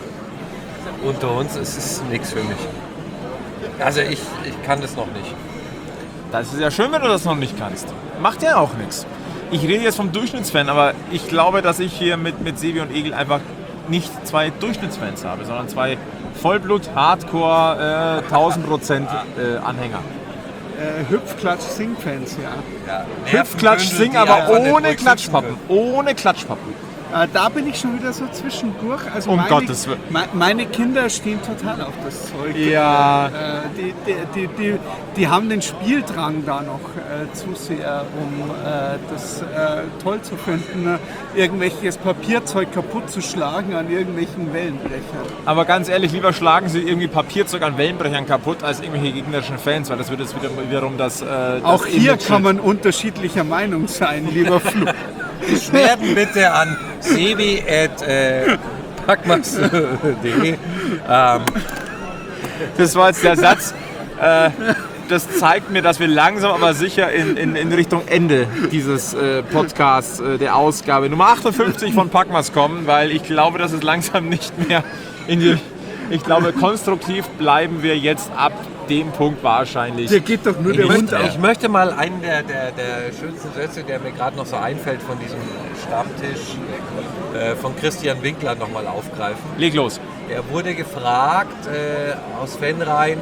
und unter uns ist es nichts für mich. Also ich, ich kann das noch nicht. Das ist ja schön, wenn du das noch nicht kannst. Macht ja auch nichts. Ich rede jetzt vom Durchschnittsfan, aber ich glaube, dass ich hier mit, mit Sebi und Egel einfach nicht zwei Durchschnittsfans habe, sondern zwei Vollblut, Hardcore, äh, tausend Prozent äh, Anhänger. Äh, Hüpf-Klatsch-Sing-Fans, ja. Ja, Hüpf-Klatsch, Sing, die aber einfach nicht ohne ruhig Klatschpappen. sitzen Ohne Klatschpappen. Äh, da bin ich schon wieder so zwischendurch. Also Um meine, Gottes Willen. me- meine Kinder stehen total auf das Zeug. Ja. Äh, die, die, die, die, die haben den Spieldrang da noch äh, zu sehr, um äh, das äh, toll zu finden, äh, irgendwelches Papierzeug kaputt zu schlagen an irgendwelchen Wellenbrechern. Aber ganz ehrlich, lieber schlagen sie irgendwie Papierzeug an Wellenbrechern kaputt als irgendwelche gegnerischen Fans, weil das wird jetzt wieder, wiederum das, äh, das Auch hier Image- kann man unterschiedlicher Meinung sein, lieber Flo. Beschwerden bitte an sebi at packmax punkt de. Ähm, Das war jetzt der Satz. Äh, das zeigt mir, dass wir langsam aber sicher in, in, in Richtung Ende dieses äh, Podcasts, äh, der Ausgabe Nummer achtundfünfzig von Packmas kommen, weil ich glaube, dass es langsam nicht mehr in die... Ich glaube, konstruktiv bleiben wir jetzt ab dem Punkt wahrscheinlich. Hier geht doch nur der ich, Hund möchte, auf. ich möchte mal einen der, der, der schönsten Sätze, der mir gerade noch so einfällt von diesem Stammtisch äh, von Christian Winkler nochmal aufgreifen. Leg los. Er wurde gefragt äh, aus Fanreihen,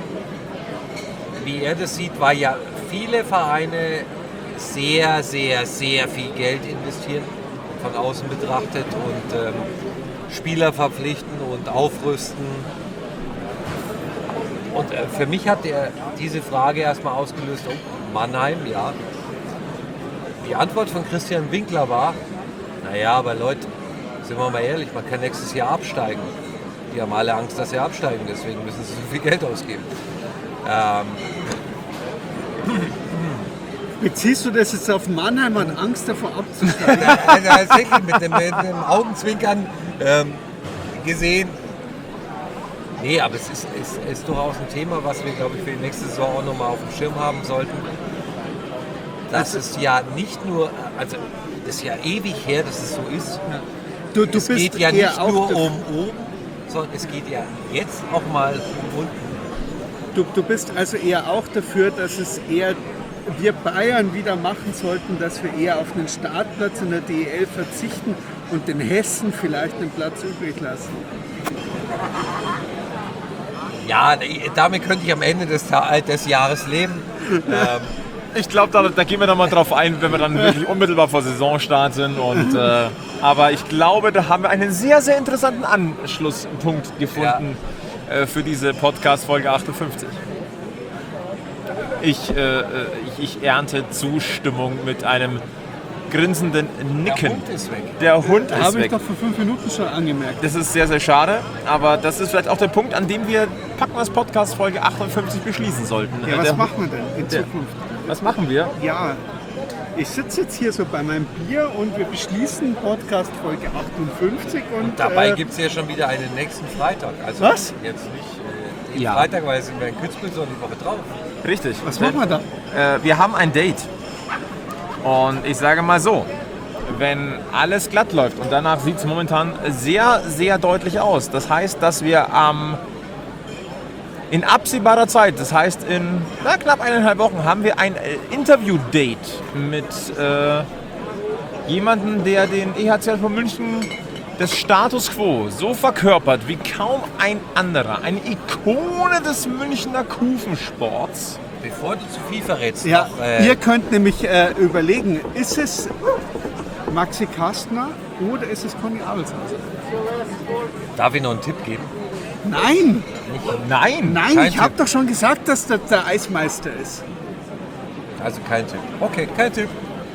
wie er das sieht, weil ja viele Vereine sehr, sehr, sehr viel Geld investieren, von außen betrachtet und ähm, Spieler verpflichten und aufrüsten. Und äh, für mich hat er diese Frage erstmal ausgelöst, oh, Mannheim, ja. Die Antwort von Christian Winkler war, naja, aber Leute, sind wir mal ehrlich, man kann nächstes Jahr absteigen. Die haben alle Angst, dass sie absteigen, deswegen müssen sie so viel Geld ausgeben. Ähm, Beziehst du das jetzt auf Mannheim und Angst davor abzusteigen? also tatsächlich mit dem, mit dem Augenzwinkern ähm, gesehen. Nee, aber es ist, ist, ist durchaus ein Thema, was wir, glaube ich, für die nächste Saison auch nochmal auf dem Schirm haben sollten. Das ist ja nicht nur, also das ist ja ewig her, dass es so ist. Du, du Es bist geht ja eher nicht auch nur dafür- um oben, sondern es geht ja jetzt auch mal um unten. Du, du bist also eher auch dafür, dass es eher wir Bayern wieder machen sollten, dass wir eher auf einen Startplatz in der D E L verzichten und den Hessen vielleicht einen Platz übrig lassen. Ja, damit könnte ich am Ende des, Ta- des Jahres leben. ähm, Ich glaube, da, da gehen wir dann mal drauf ein, wenn wir dann wirklich unmittelbar vor Saisonstart sind. Und, äh, aber ich glaube, da haben wir einen sehr, sehr interessanten Anschlusspunkt gefunden äh, für diese Podcast-Folge achtundfünfzig. Ich, äh, ich, ich ernte Zustimmung mit einem grinsenden Nicken. Der Hund ist weg. Der Hund Da ist habe ich weg. doch vor fünf Minuten schon angemerkt. Das ist sehr, sehr schade, aber das ist vielleicht auch der Punkt, an dem wir Packmas Podcast Folge achtundfünfzig beschließen sollten. Ja, Äh, was der, machen wir denn in der- Zukunft? Was machen wir? Ja, ich sitze jetzt hier so bei meinem Bier und wir beschließen Podcast Folge achtundfünfzig. Und, dabei äh, gibt es ja schon wieder einen nächsten Freitag. Also Was? Jetzt nicht äh, den Ja. Freitag, weil es sind wir in Kitzbühel, sondern die Woche drauf. Richtig. was machen wir da? Äh, wir haben ein Date. Und ich sage mal so, wenn alles glatt läuft, und danach sieht es momentan sehr, sehr deutlich aus. Das heißt, dass wir am in absehbarer Zeit, das heißt in na, knapp eineinhalb Wochen, haben wir ein äh, Interview-Date mit äh, jemandem, der den E H C von München des Status Quo so verkörpert wie kaum ein anderer. Eine Ikone des Münchner Kufensports. Bevor du zu viel verrätst, Ja, noch, äh, ihr könnt nämlich äh, überlegen, ist es Maxi Kastner oder ist es Conny Abelshauser? darf ich noch einen Tipp geben? Nein, Nein! nein, Kein ich habe Tipp. doch schon gesagt, dass das der Eismeister ist. Also kein Tipp. Okay, kein Tipp.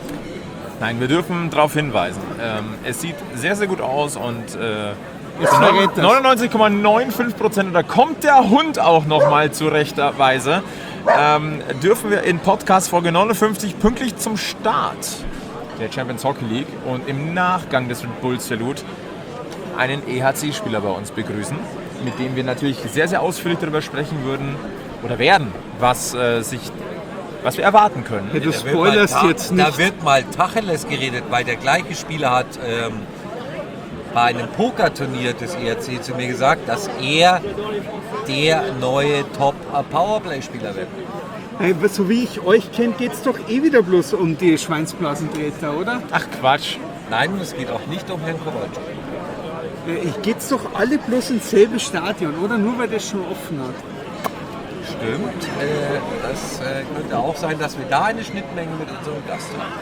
Nein, wir dürfen darauf hinweisen. Ähm, es sieht sehr, sehr gut aus und äh, Jetzt verrät das. neunundneunzig Komma fünfundneunzig Prozent, und da kommt der Hund auch noch mal zu rechter Weise, ähm, dürfen wir in Podcast Folge neunundfünfzig pünktlich zum Start der Champions Hockey League und im Nachgang des Red Bull Salute einen E H C-Spieler bei uns begrüßen, mit dem wir natürlich sehr, sehr ausführlich darüber sprechen würden oder werden, was, äh, sich, was wir erwarten können. Ja, du Da wird spoilerst mal Ta- jetzt nicht. Da wird mal Tacheles geredet, weil der gleiche Spieler hat ähm, bei einem Pokerturnier des E R C zu mir gesagt, dass er der neue Top-Powerplay-Spieler wird. Hey, so wie ich euch kenne, geht es doch eh wieder bloß um die Schweinsblasentreter, oder? Ach Quatsch. Nein, es geht auch nicht um Herrn Kowalczyk. Äh, Ich geht's doch alle bloß ins selbe Stadion, oder? Nur weil das schon offen hat. Stimmt. Äh, das äh, könnte auch sein, dass wir da eine Schnittmenge mit unserem Gast haben.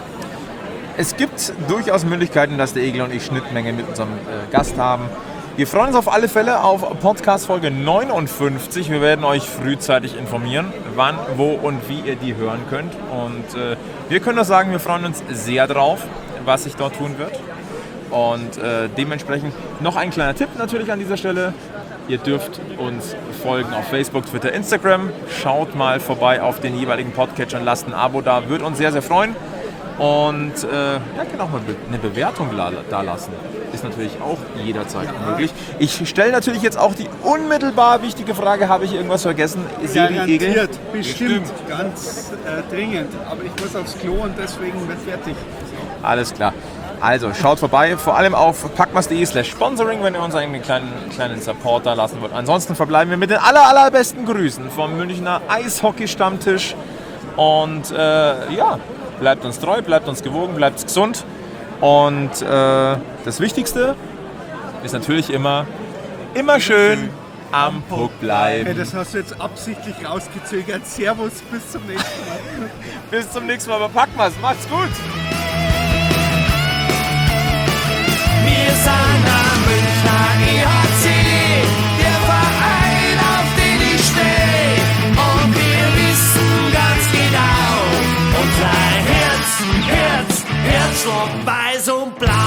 Es gibt durchaus Möglichkeiten, dass der Egel und ich Schnittmenge mit unserem äh, Gast haben. Wir freuen uns auf alle Fälle auf Podcast Folge neunundfünfzig. Wir werden euch frühzeitig informieren, wann, wo und wie ihr die hören könnt. Und äh, wir können nur sagen, wir freuen uns sehr drauf, was sich dort tun wird. Und äh, dementsprechend noch ein kleiner Tipp natürlich an dieser Stelle. Ihr dürft uns folgen auf Facebook, Twitter, Instagram. Schaut mal vorbei auf den jeweiligen Podcatchern, lasst ein Abo da, würde uns sehr, sehr freuen. Und äh, ja, kann auch mal be- eine Bewertung la- da lassen. Ist natürlich auch jederzeit möglich. Ich stelle natürlich jetzt auch die unmittelbar wichtige Frage, habe ich irgendwas vergessen? Serie Egel? Garantiert, bestimmt, ganz äh, dringend. Aber ich muss aufs Klo und deswegen wird fertig. Alles klar. Also schaut vorbei, vor allem auf packmas.de slash sponsoring, wenn ihr uns einen kleinen, kleinen Support da lassen wollt. Ansonsten verbleiben wir mit den aller, allerbesten Grüßen vom Münchner Eishockey-Stammtisch. Und äh, ja, bleibt uns treu, bleibt uns gewogen, bleibt gesund. Und äh, das Wichtigste ist natürlich immer, immer schön am Puck Hey, bleiben. das hast du jetzt absichtlich rausgezögert. Servus, bis zum nächsten Mal. Bis zum nächsten Mal bei Packmas. Macht's gut! Wir sind am Münchner E H C, der Verein, auf den ich stehe. Und wir wissen ganz genau, unser Herz, Herz, Herzschlag weiß und blau.